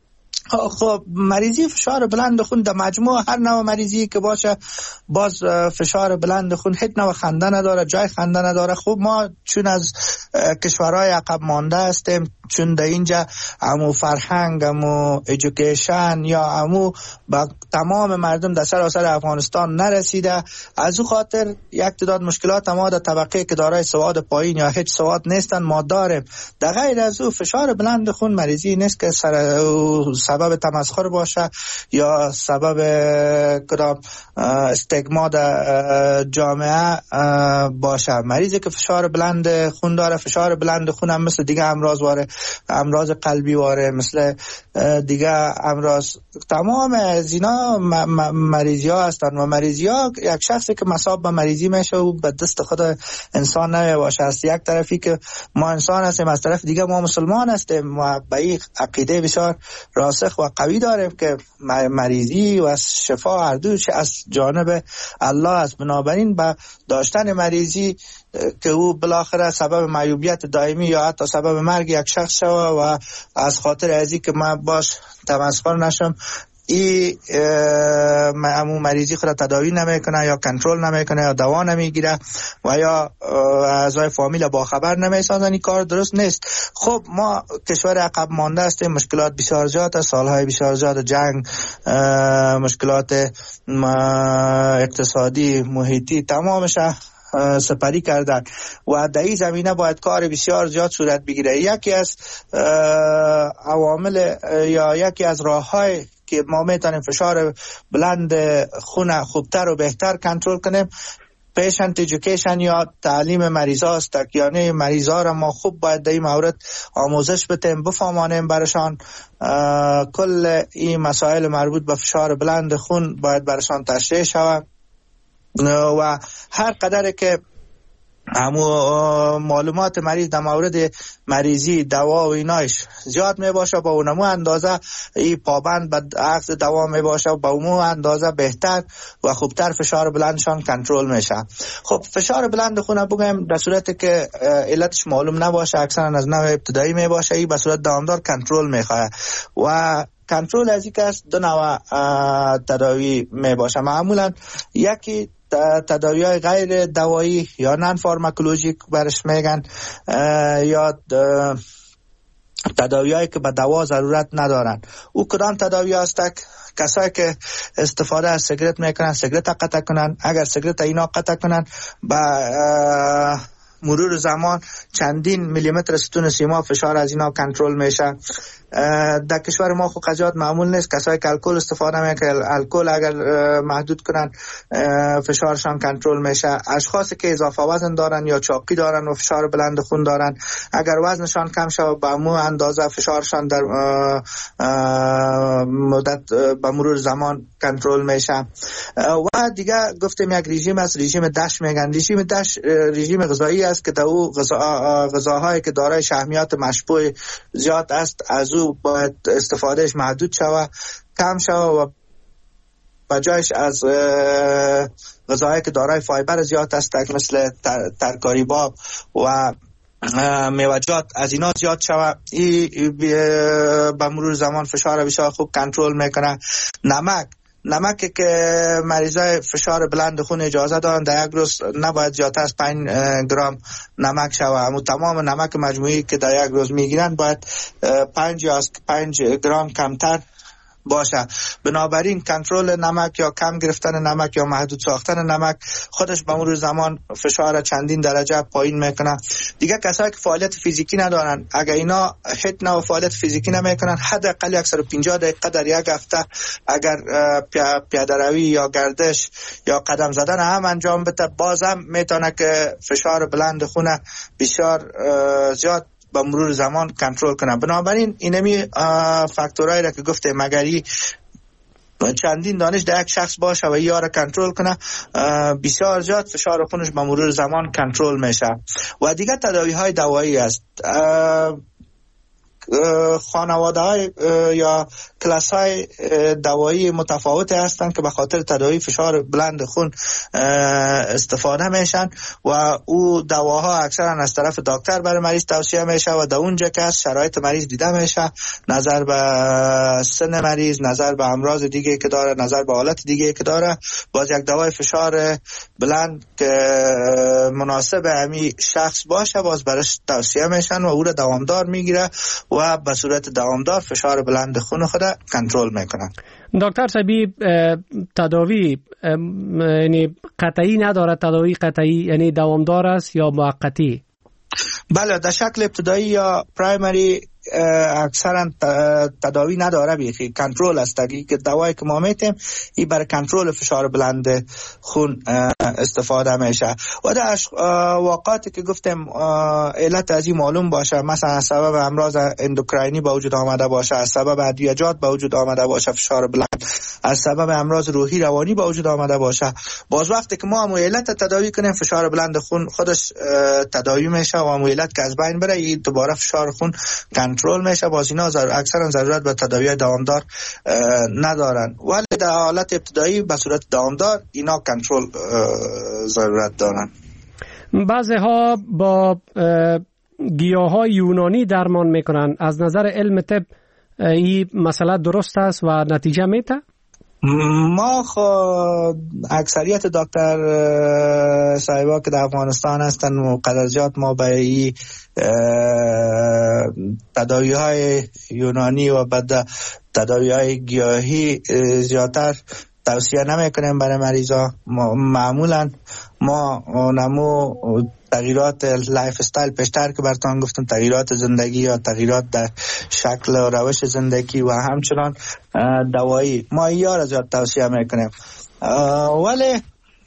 خب مریضی فشار بلند خون در مجموع هر نوع مریضی که باشه باز فشار بلند خون هیچ نوع خنده نداره، جای خنده نداره. خب ما چون از کشورهای عقب مانده هستیم، چون در اینجا همو فرهنگ، همو ایژوکیشن یا همو با تمام مردم در سراسر افغانستان نرسیده، از او خاطر یک تعداد مشکلات ما در طبقه که دارای سواد پایین یا هیچ سواد نیستن ما داریم. در غیر از او فشار بلند خون مریضی نیست که سبب تمسخر باشه یا سبب کدام استگما در جامعه باشه. مریضی که فشار بلند خون داره، فشار بلند خون هم مثل دیگه امراض قلبی واره، مثل دیگه امراض، تمام از اینا مریضی ها هستن و مریضی ها یک شخصی که مصاب به مریضی میشه و به دست خود انسان نمیباشه. از یک طرفی که ما انسان هستیم، از طرف دیگه ما مسلمان هستیم و به این عقیده بسیار راسخ و قوی داریم که مریضی و شفا هر دوش از جانب الله است. بنابراین با داشتن مریضی که او بالاخره سبب معیوبیت دائمی یا حتی سبب مرگ یک شخص شوه و از خاطر ازی که من باش تمسخر نشم همون مریضی خود تداوی نمیکنه یا کنترل نمیکنه یا دوا نمیگیره و یا اعضای فامیل با خبر نمیسازن، این کار درست نیست. خب ما کشور عقب مانده هستیم، مشکلات بسیار زیاد است، سالهای بسیار زیاد جنگ، مشکلات اقتصادی، محیطی، تمامش سپری کردن و در این زمینه باید کار بسیار زیاد صورت بگیره. یکی از عوامل یا یکی از راه‌های که ما میتونیم فشار بلند خون خوبتر و بهتر کنترل کنیم پیشنت ایژوکیشن یا تعلیم مریضا است. یعنی مریضا را ما خوب باید در این مورد آموزش بدیم، بفهمانیم برشان کل این مسائل مربوط به فشار بلند خون باید برشان تشریح شود و هر قدر که همو معلومات مریض در مورد مریضی، دوا و اینایش زیاد می باشه، با اونمو اندازه این پابند به اخذ دوا می باشه و با اونمو اندازه بهتر و خوبتر فشار بلندشان کنترل میشه. خب فشار بلند خون بگم در صورتی که علتش معلوم نباشه، اکثرا از نوع ابتدایی می باشه، این به صورت دوامدار کنترل میخواه و کنترل از این که از دو نوع تداوی می باشه. معمولا یکی تداوی های غیر دوایی یا نان فارماکولوژیک برش میگن یا تداوی هایی که به دوا ضرورت ندارن. او کدام تداوی هست؟ کسایی که استفاده از سیگرت میکنن سیگرت قطع کنن. اگر سیگرت اینا قطع کنن با مرور زمان چندین میلیمتر ستون سیما فشار از اینا کنترل میشه. در کشور ما خود قضیات معمول نیست. کسایی که الکل استفاده میکنن، الکل اگر محدود کنن فشارشان کنترل میشه. اشخاصی که اضافه وزن دارن یا چاقی دارن و فشار بلند خون دارن، اگر وزنشان کم شود به مو اندازه فشارشان در مدت به مرور زمان کنترل میشه. و دیگه گفتیم یک رژیم است، رژیم دش میگن. رژیم دش رژیم غذایی است که در او غذاهایی که دارای شحمیات مشبوع زیاد است از او باید استفادهش محدود شود، کم شود و بجایش از غذاهایی که دارای فایبر زیاد است مثل ترکاری باب و میوه‌جات از اینا زیاد شود. این به مرور زمان فشار بسیار خوب کنترل میکنه. نمکی که مریضای فشار بلند خون اجازه دارن در یک روز نباید زیادتر از 5 گرم نمک شود. اما تمام نمک مجموعی که در یک روز میگیرن باید 5 گرم کمتر باشه. بنابراین کنترل نمک یا کم گرفتن نمک یا محدود ساختن نمک خودش به مرور زمان فشار چندین درجه پایین میکنه. دیگه کسایی که فعالیت فیزیکی ندارن، اگر اینا هیچ نوع فعالیت فیزیکی نمیکنن، حداقل 150 دقیقه در یک هفته اگر پیاده روی یا گردش یا قدم زدن هم انجام بده، بازم میتونه که فشار بلند خون بسیار زیاد با مرور زمان کنترل کنه. بنابراین اینمی فاکتورایی را که گفته مگری چندین دانش در یک شخص باشه و یا را کنترل کنه، بسیار زیاد فشار خونش با مرور زمان کنترل میشه. و دیگه تداوی های دوایی است. خانواده های یا کلاس های دوایی متفاوت هستند که به خاطر تداوی فشار بلند خون استفاده میشن و او دواها اکثرا از طرف دکتر برای مریض توصیه میشه و در اونجا که از شرایط مریض دیده میشه، نظر به سن مریض، نظر به امراض دیگه که داره، نظر به حالت دیگه که داره، باز یک دوای فشار بلند که مناسب همی شخص باشه باز برش توصیه میشن و او را دوامدار میگیره و به صورت دوامدار فشار بلند خون خود کنترل میکنن. دکتر صاحبی تداوی یعنی قطعی نداره، تداوی قطعی یعنی دوامدار است یا موقتی؟ بله، در شکل ابتدایی یا پرایمری اکثرا تداوی نداره، بیخی کنترل است. که دوایی که ما میتیم این برای کنترل فشار بلند خون استفاده میشه و در واقعاتی که گفتیم علت از این معلوم باشه، مثلا از سبب امراض اندوکراینی با وجود آمده باشه، از سبب ادویجات با وجود آمده باشه فشار بلند، از سبب امراض روحی روانی با وجود آمده باشه، باز وقتی که ما علت تداوی کنیم فشار بلند خون خودش تداوی میشه و علت که از بین بره این دوباره فشار خون کنترل میشه. باز اینا اکثرا ضرورت به تداوی دوامدار ندارن، ولی در حالت ابتدایی به صورت دوامدار اینا کنترل ضرورت دارن. بعضی ها با گیاهای یونانی درمان میکنن. از نظر علم طب این مسئله درست است و نتیجه میده؟ ما اکثریت دکتر صاحبا که در افغانستان هستن مقدرجات ما به این تداوی های یونانی و بعد تداوی های گیاهی زیادتر توصیه نمی کنیم برای مریضا. معمولا ما نمو تغییرات لایف استایل پیشتر که براتون گفتم، تغییرات زندگی یا تغییرات در شکل و روش زندگی و همچنان دوایی ما یا را زیاد توصیه میکنیم، ولی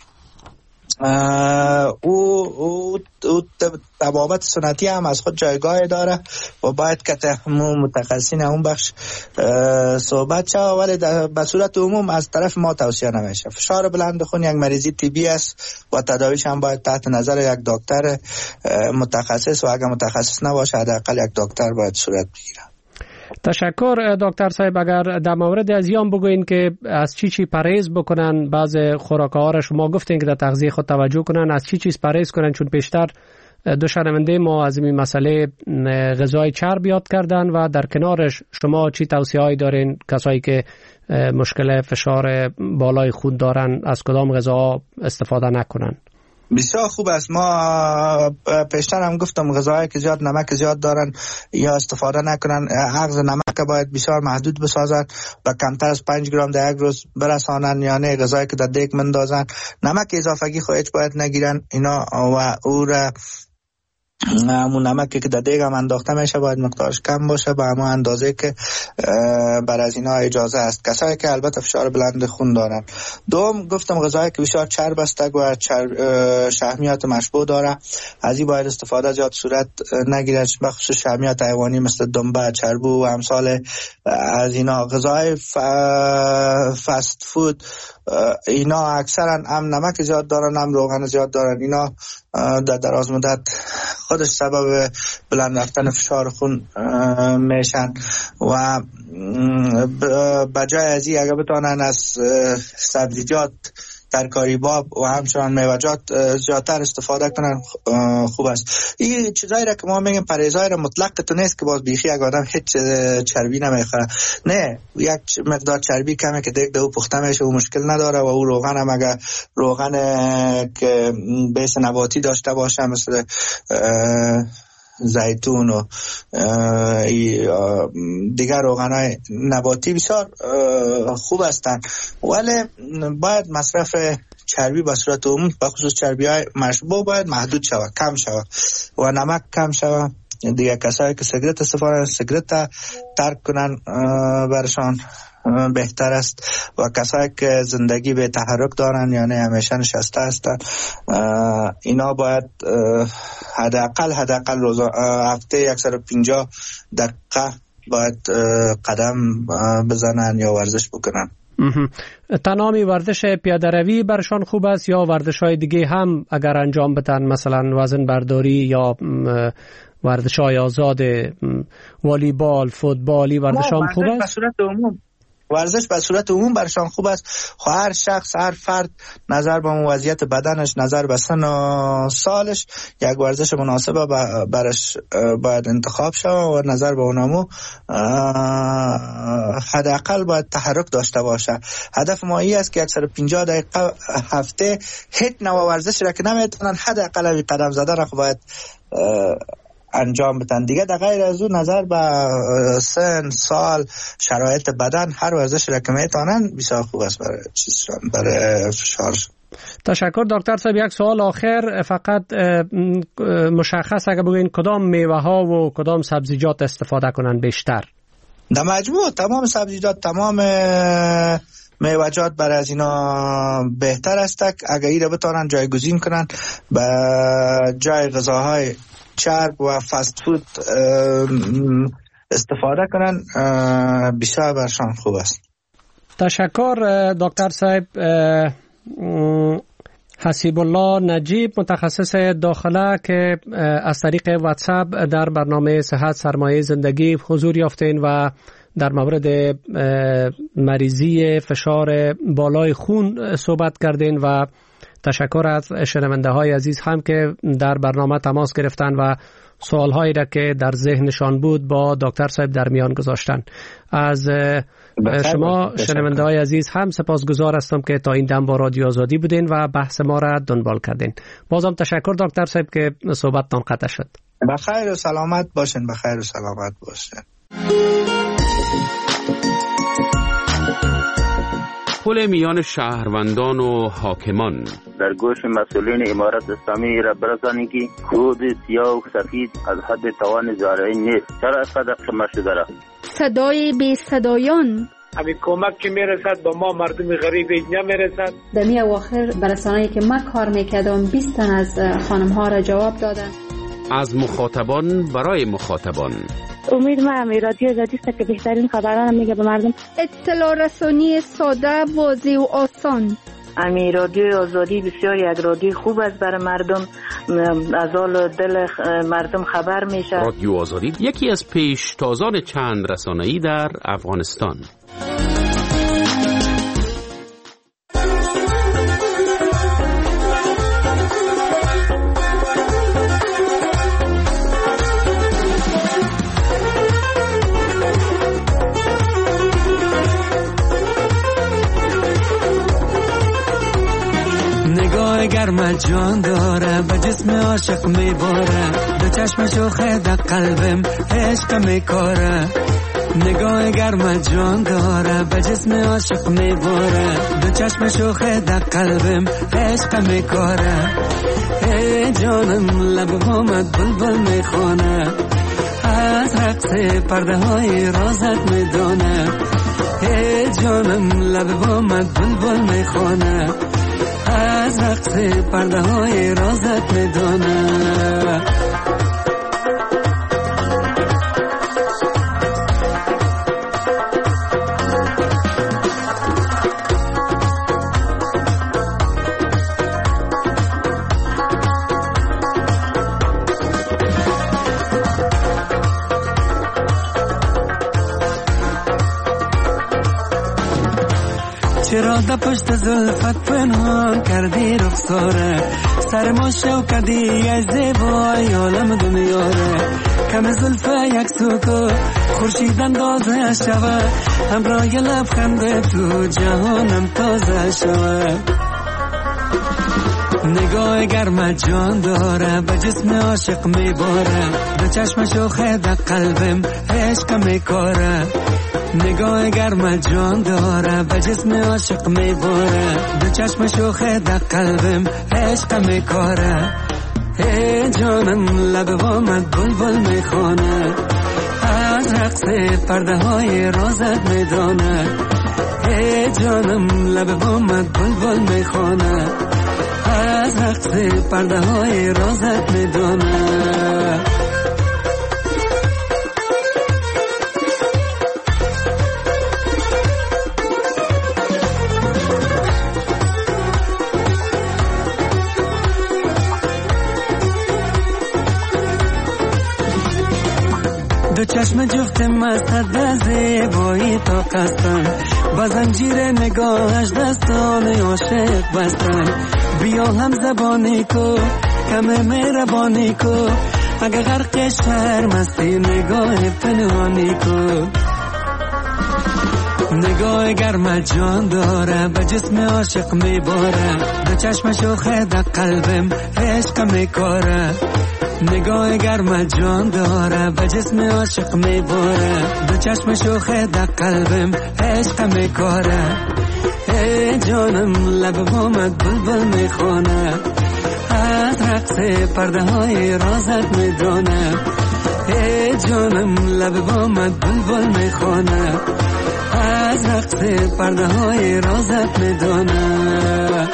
او طبابت سنتی هم از خود جایگاه داره و باید که متخصصین اون بخش صحبت شد، ولی به صورت عموم از طرف ما توصیه نمیشه. فشار بلند خون یک مریضی طبی است و تداویش هم باید تحت نظر یک دکتر متخصص و اگر متخصص نباشه حداقل یک دکتر باید صورت بگیره. تشکر دکتر صاحب. اگر در مورد از یام بگوین که از چی پرهیز بکنن، بعض خوراک‌ها را شما گفتین که در تغذیه خود توجه کنن، از چی چیز پرهیز کنن؟ چون پیشتر دو شنونده ما از این مسئله غذای چرب یاد کردن و در کنارش شما چی توصیه‌ای دارین کسایی که مشکل فشار بالای خون دارن از کدام غذا استفاده نکنن؟ بسیار خوب است. ما پیشتر هم گفتم غذاهایی که زیاد نمک زیاد دارن یا استفاده نکنن، اخذ نمک باید بسیار محدود بسازن و کمتر از 5 گرم در یک روز برسانن، یعنی غذایی که در دیگ مندازن نمک اضافگی خودش باید نگیرن اینا و او را همون نمکی که در دیگ هم انداخته میشه باید مقدارش کم باشه به همون اندازه که بر از اینا اجازه است، کسایی که البته فشار بلند خون دارن. دوم گفتم غذایی که بسیار چرب است و شحمیات مشبوع داره، از این باید استفاده زیاد صورت نگیرد، بخصوص شحمیات حیوانی مثل دنبه، چربو و امثال از اینا. غذای فست فود اینا اکثرا هم نمک زیاد دارن هم روغن زیاد دارن، اینا در دراز مدت خودش سبب بلند رفتن فشار خون میشن و بجای از این اگر بتونن از سبزیجات، ترکاری باب و همچنان میوه‌جات زیادتر استفاده کنن خوب است. این چیزایی را که ما میگیم پرهیزای را مطلق تو نیست که باز بیخی یک آدم هیچ چربی نمیخوره، نه، یک مقدار چربی کمه که دیگه او پخته میشه و مشکل نداره و او روغن هم اگر روغن که بیس نباتی داشته باشه مثل زیتون و دیگر روغن‌های نباتی بسیار خوب هستند، ولی باید مصرف چربی به صورت عموم بخصوص چربی‌های مشبوع باید محدود شود، کم شود و نمک کم شود. دیگه کسایی که سیگرت استفاده سیگرت ترک کنن برشان بهتر است و کسایی که زندگی به تحرک دارن یعنی همیشه نشسته هستن اینا باید حداقل هفته 150 دقیقه باید قدم بزنن یا ورزش بکنن. تنامی ورزش پیاده روی برشان خوب است یا ورزش های دیگه هم اگر انجام بدن، مثلا وزن برداری یا ورزش‌های آزاد والیبال، فوتبالی ورزش‌ها خوب است؟ ورزش به صورت عموم برشان خوب است. هر شخص، هر فرد نظر به وضعیت بدنش، نظر به سن و سالش یک ورزش مناسبه برش باید انتخاب شود و نظر به اونمو حداقل باید تحرک داشته باشه. هدف ما این است که اکثر 50 دقیقه هفته هیچ نوع ورزش را که نمیتونن حداقل قدم زدن را باید انجام بدن. دیگه در غیر از اون نظر به سن، سال، شرایط بدن هر ورزش را که میتونن بسیار خوب است برای فشارش. تشکر دکتر صاحب. یک سوال آخر فقط مشخص اگه بگوین کدام میوه ها و کدام سبزیجات استفاده کنن بیشتر؟ در مجموع تمام سبزیجات، تمام میوه‌جات برای از اینا بهتر است. اگه این را بتونن جایگزین کنن به جای غذاهای چرب و فست فود استفاده کنن بسیار برشان خوب است. تشکر دکتر صاحب. حسیب الله نجیب، متخصص داخله که از طریق واتساپ در برنامه صحت سرمایه زندگی حضور یافتین و در مورد مریضی فشار بالای خون صحبت کردین و تشکر از شنونده های عزیز هم که در برنامه تماس گرفتن و سوال هایی را که در ذهنشان بود با دکتر صاحب در میان گذاشتن. از شما شنونده های عزیز هم سپاسگزار هستم که تا این دم با رادیو آزادی بودین و بحث ما را دنبال کردین. بازم تشکر دکتر صاحب که صحبتتان قطع شد. بخیر و سلامت باشین. بخیر و سلامت باشین. پل میان شهروندان و حاکمان. در گوش مسئولین امارت اسلامی را برسانید که کود سیاه و سفید از حد توان زارعین نیست. چرا اینقدر قیمت شده را؟ صدای بی صدایان. همین کمک که میرسد با ما مردم غریب اینجا میرسد. دمی اواخر برسانه‌ای که من کار میکردم 20 تن از خانم ها را جواب دادن. از مخاطبان برای مخاطبان. امید ما رادیو آزادی است که بهترین خبران میگه به مردم. اطلاع رسانی ساده، واضح و آسان. امی رادیو آزادی بسیار یک رادیو خوب است برای مردم، از حال دل مردم خبر میشه. رادیو آزادی یکی از پیشتازان چند رسانه‌ای در افغانستان. گرم جان داره به جسم عاشق میباره، دو چشم شوخه در قلبم عشق میکاره. نگاه گرم جان داره به جسم عاشق میباره، دو چشم شوخه در قلبم عشق میکاره. ای جانم لب همت بلبل میخونه، از رقص پرده های رازت میدونه. ای جانم لب همت بلبل میخونه، از رقص پرده های رازت میدونه. چرا در پشت زلفت پنهان کردی رخساره، سر ما شو کردی از زیبای عالم دنیاره. کم زلفه یک سوکو خورشید اندازه شوه، همراه لبخند تو جهانم تازه شوه. نگاه گرم جان داره به جسم عاشق میباره، دو چشم شوخه در قلبم عشق میکاره. نگاه گرم جان داره به جسم عاشق میباره، دو چشم شوخه در قلبم عشق میکاره. ای جانم لب وامد بلبل میخونه، از رقص پرده های رازت میدونه. ای جانم لب وامد بلبل میخونه، از رقص پرده های رازت میدونه. دو چشم جفت مستد زیبایی تا قصدن با زنجیر نگاهش دستان عاشق بستن بیا هم زبانی کو کم مهربانی کو اگه غرق شهر مستی نگاه پنهانی کو نگاه گرم جان داره به جسم عاشق میباره به چشم شوخه در قلبم عشق میکاره نگاه گرم جان داره به جسم عاشق میباره به چشم شوخه در قلبم عشق میکاره ای جانم لب بامت بلبل میخونه از رقص پرده های رازت میدونه ای جانم لب بامت بلبل میخونه از رقص پرده های رازت میدونه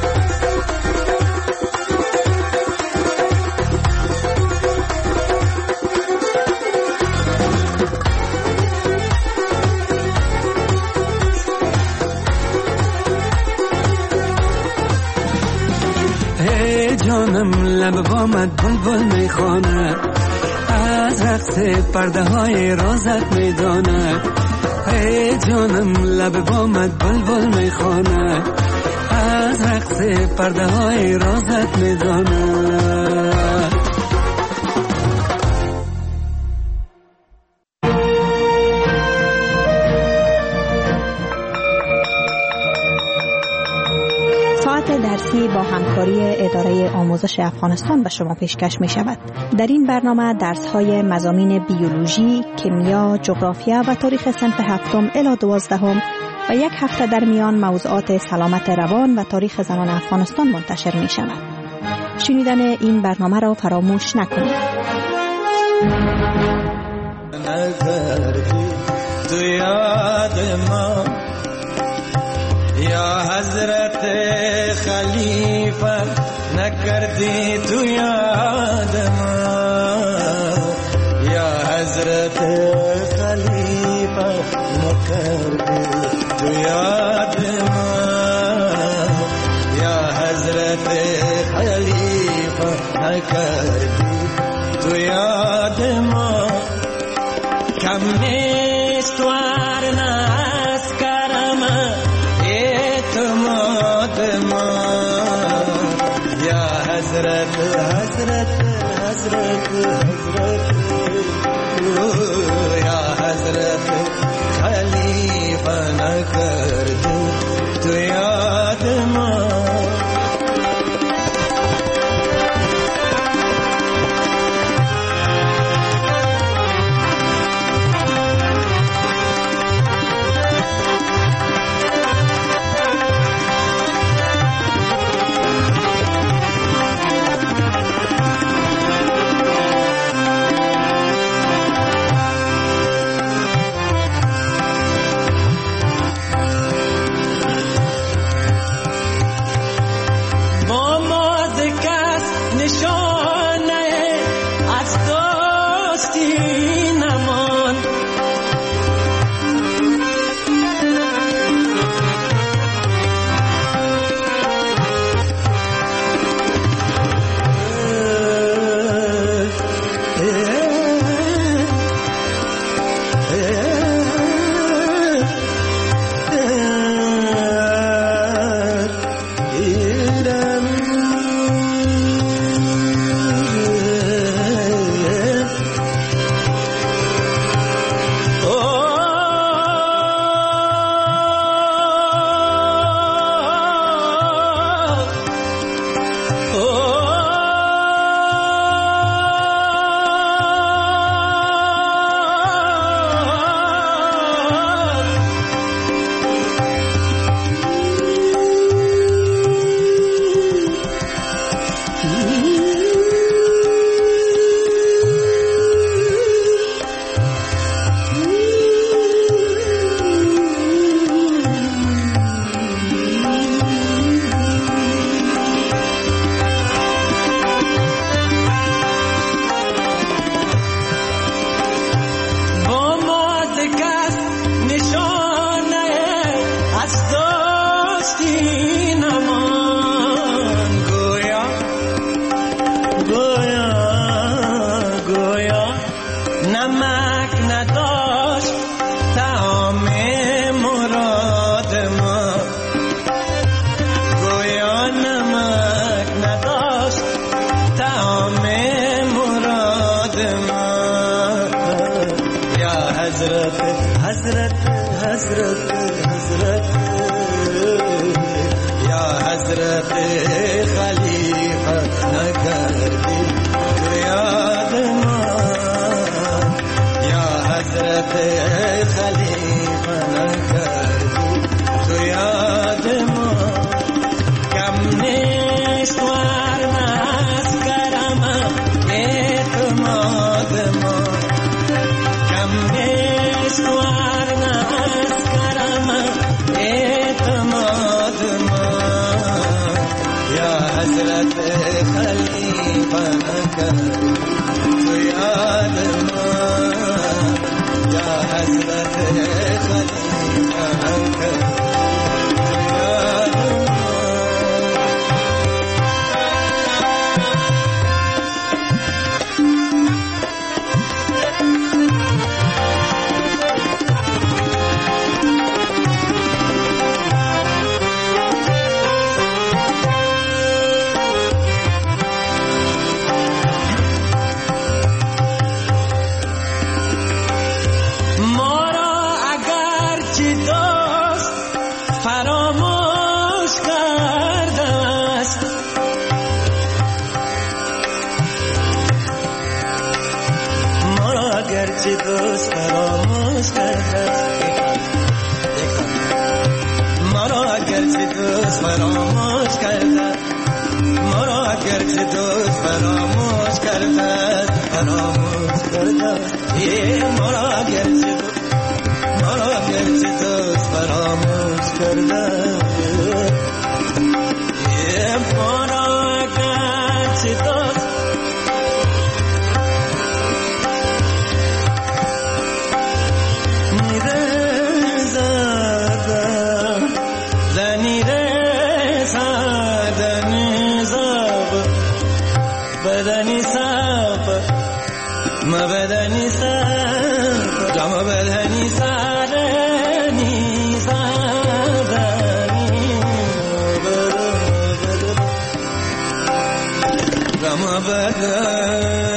ای جانم لب بامت بلبل میخونه از رقص پرده های رازت میدونه ای جانم لب بامت بلبل میخونه از رقص پرده های رازت میدونه درسی با همکاری اداره آموزش افغانستان به شما پیشکش می شود. در این برنامه درس های مضامین بیولوژی، کیمیا، جغرافیا و تاریخ صنف 7 الی 12 و یک هفته در میان موضوعات سلامت روان و تاریخ زنان افغانستان منتشر می شود. شنیدن این برنامه را فراموش نکنید. یا حضرت خلیفہ نہ کردی تو یاد ماں یا حضرت خلیفہ نہ کردی تو یاد ماں یا حضرت خلیفہ نہ کردی تو یاد ماں کم استوار ناس کرم حضرت حضرت حضرت حضرت یا حضرت خلیفہ نہ کر دو تو یاد ماں خلیفه نکردی تو یاد ما کم نیست ورنه از کرم اعتماد ما کم نیست ورنه از کرم اعتماد ما یا حضرت خلیفه نکردی تو یاد ما یا حضرت خلیفه نکردی دوست فراموش کرده مرا اگرچه دوست فراموش کرده مرا اگرچه دوست فراموش کرده فراموش کرده مرا اگرچه دوست فراموش کرده مرا اگرچه دوست بدنی ساب بدنی ساب جام بدنی سادنی سادنی جام بدنی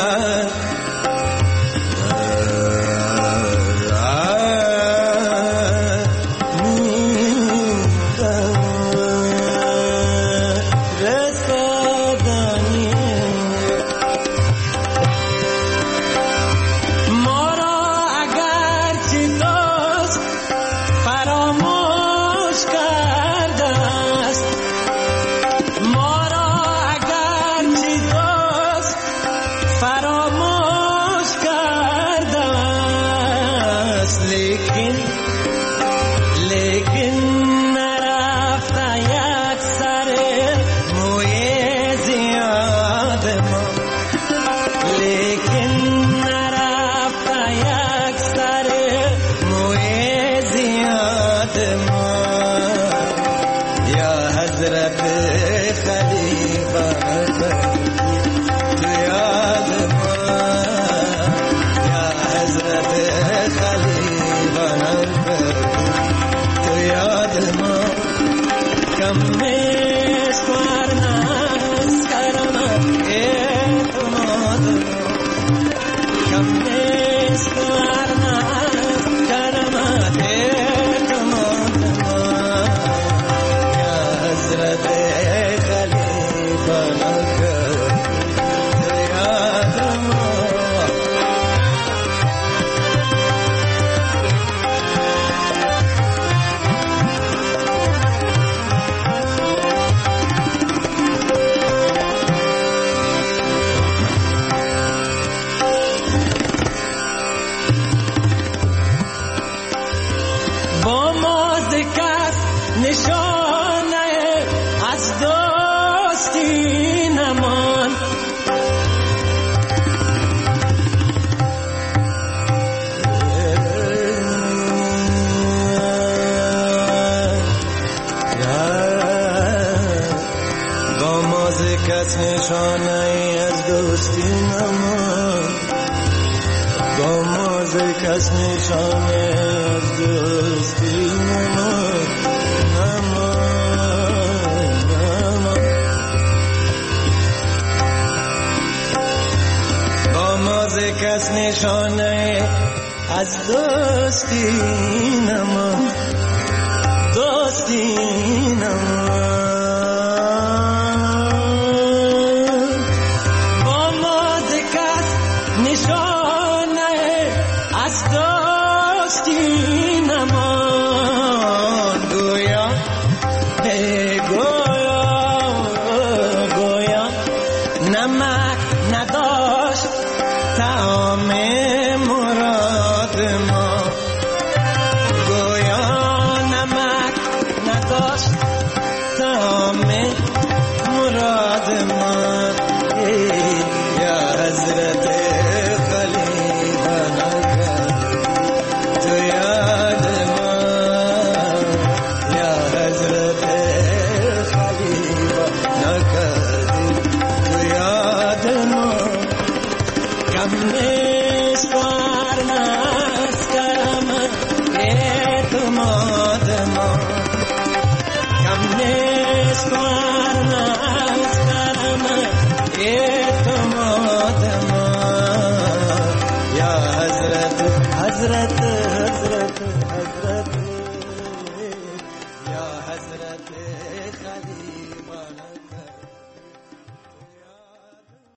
کس نشانه از دوستی نما دوستی نما با ما کس نشانه از دوستی نمک نداشت طعام مراد ما، گویا نمک نداشت طعام مراد ما. یا حضرت خلیفه نکرد تو یاد ما، یا حضرت خلیفه نکرد تو یاد ما. کم نیست فرماست کرم اعتماد ما، کم نیست فرماست کرم اعتماد ما. یا حضرت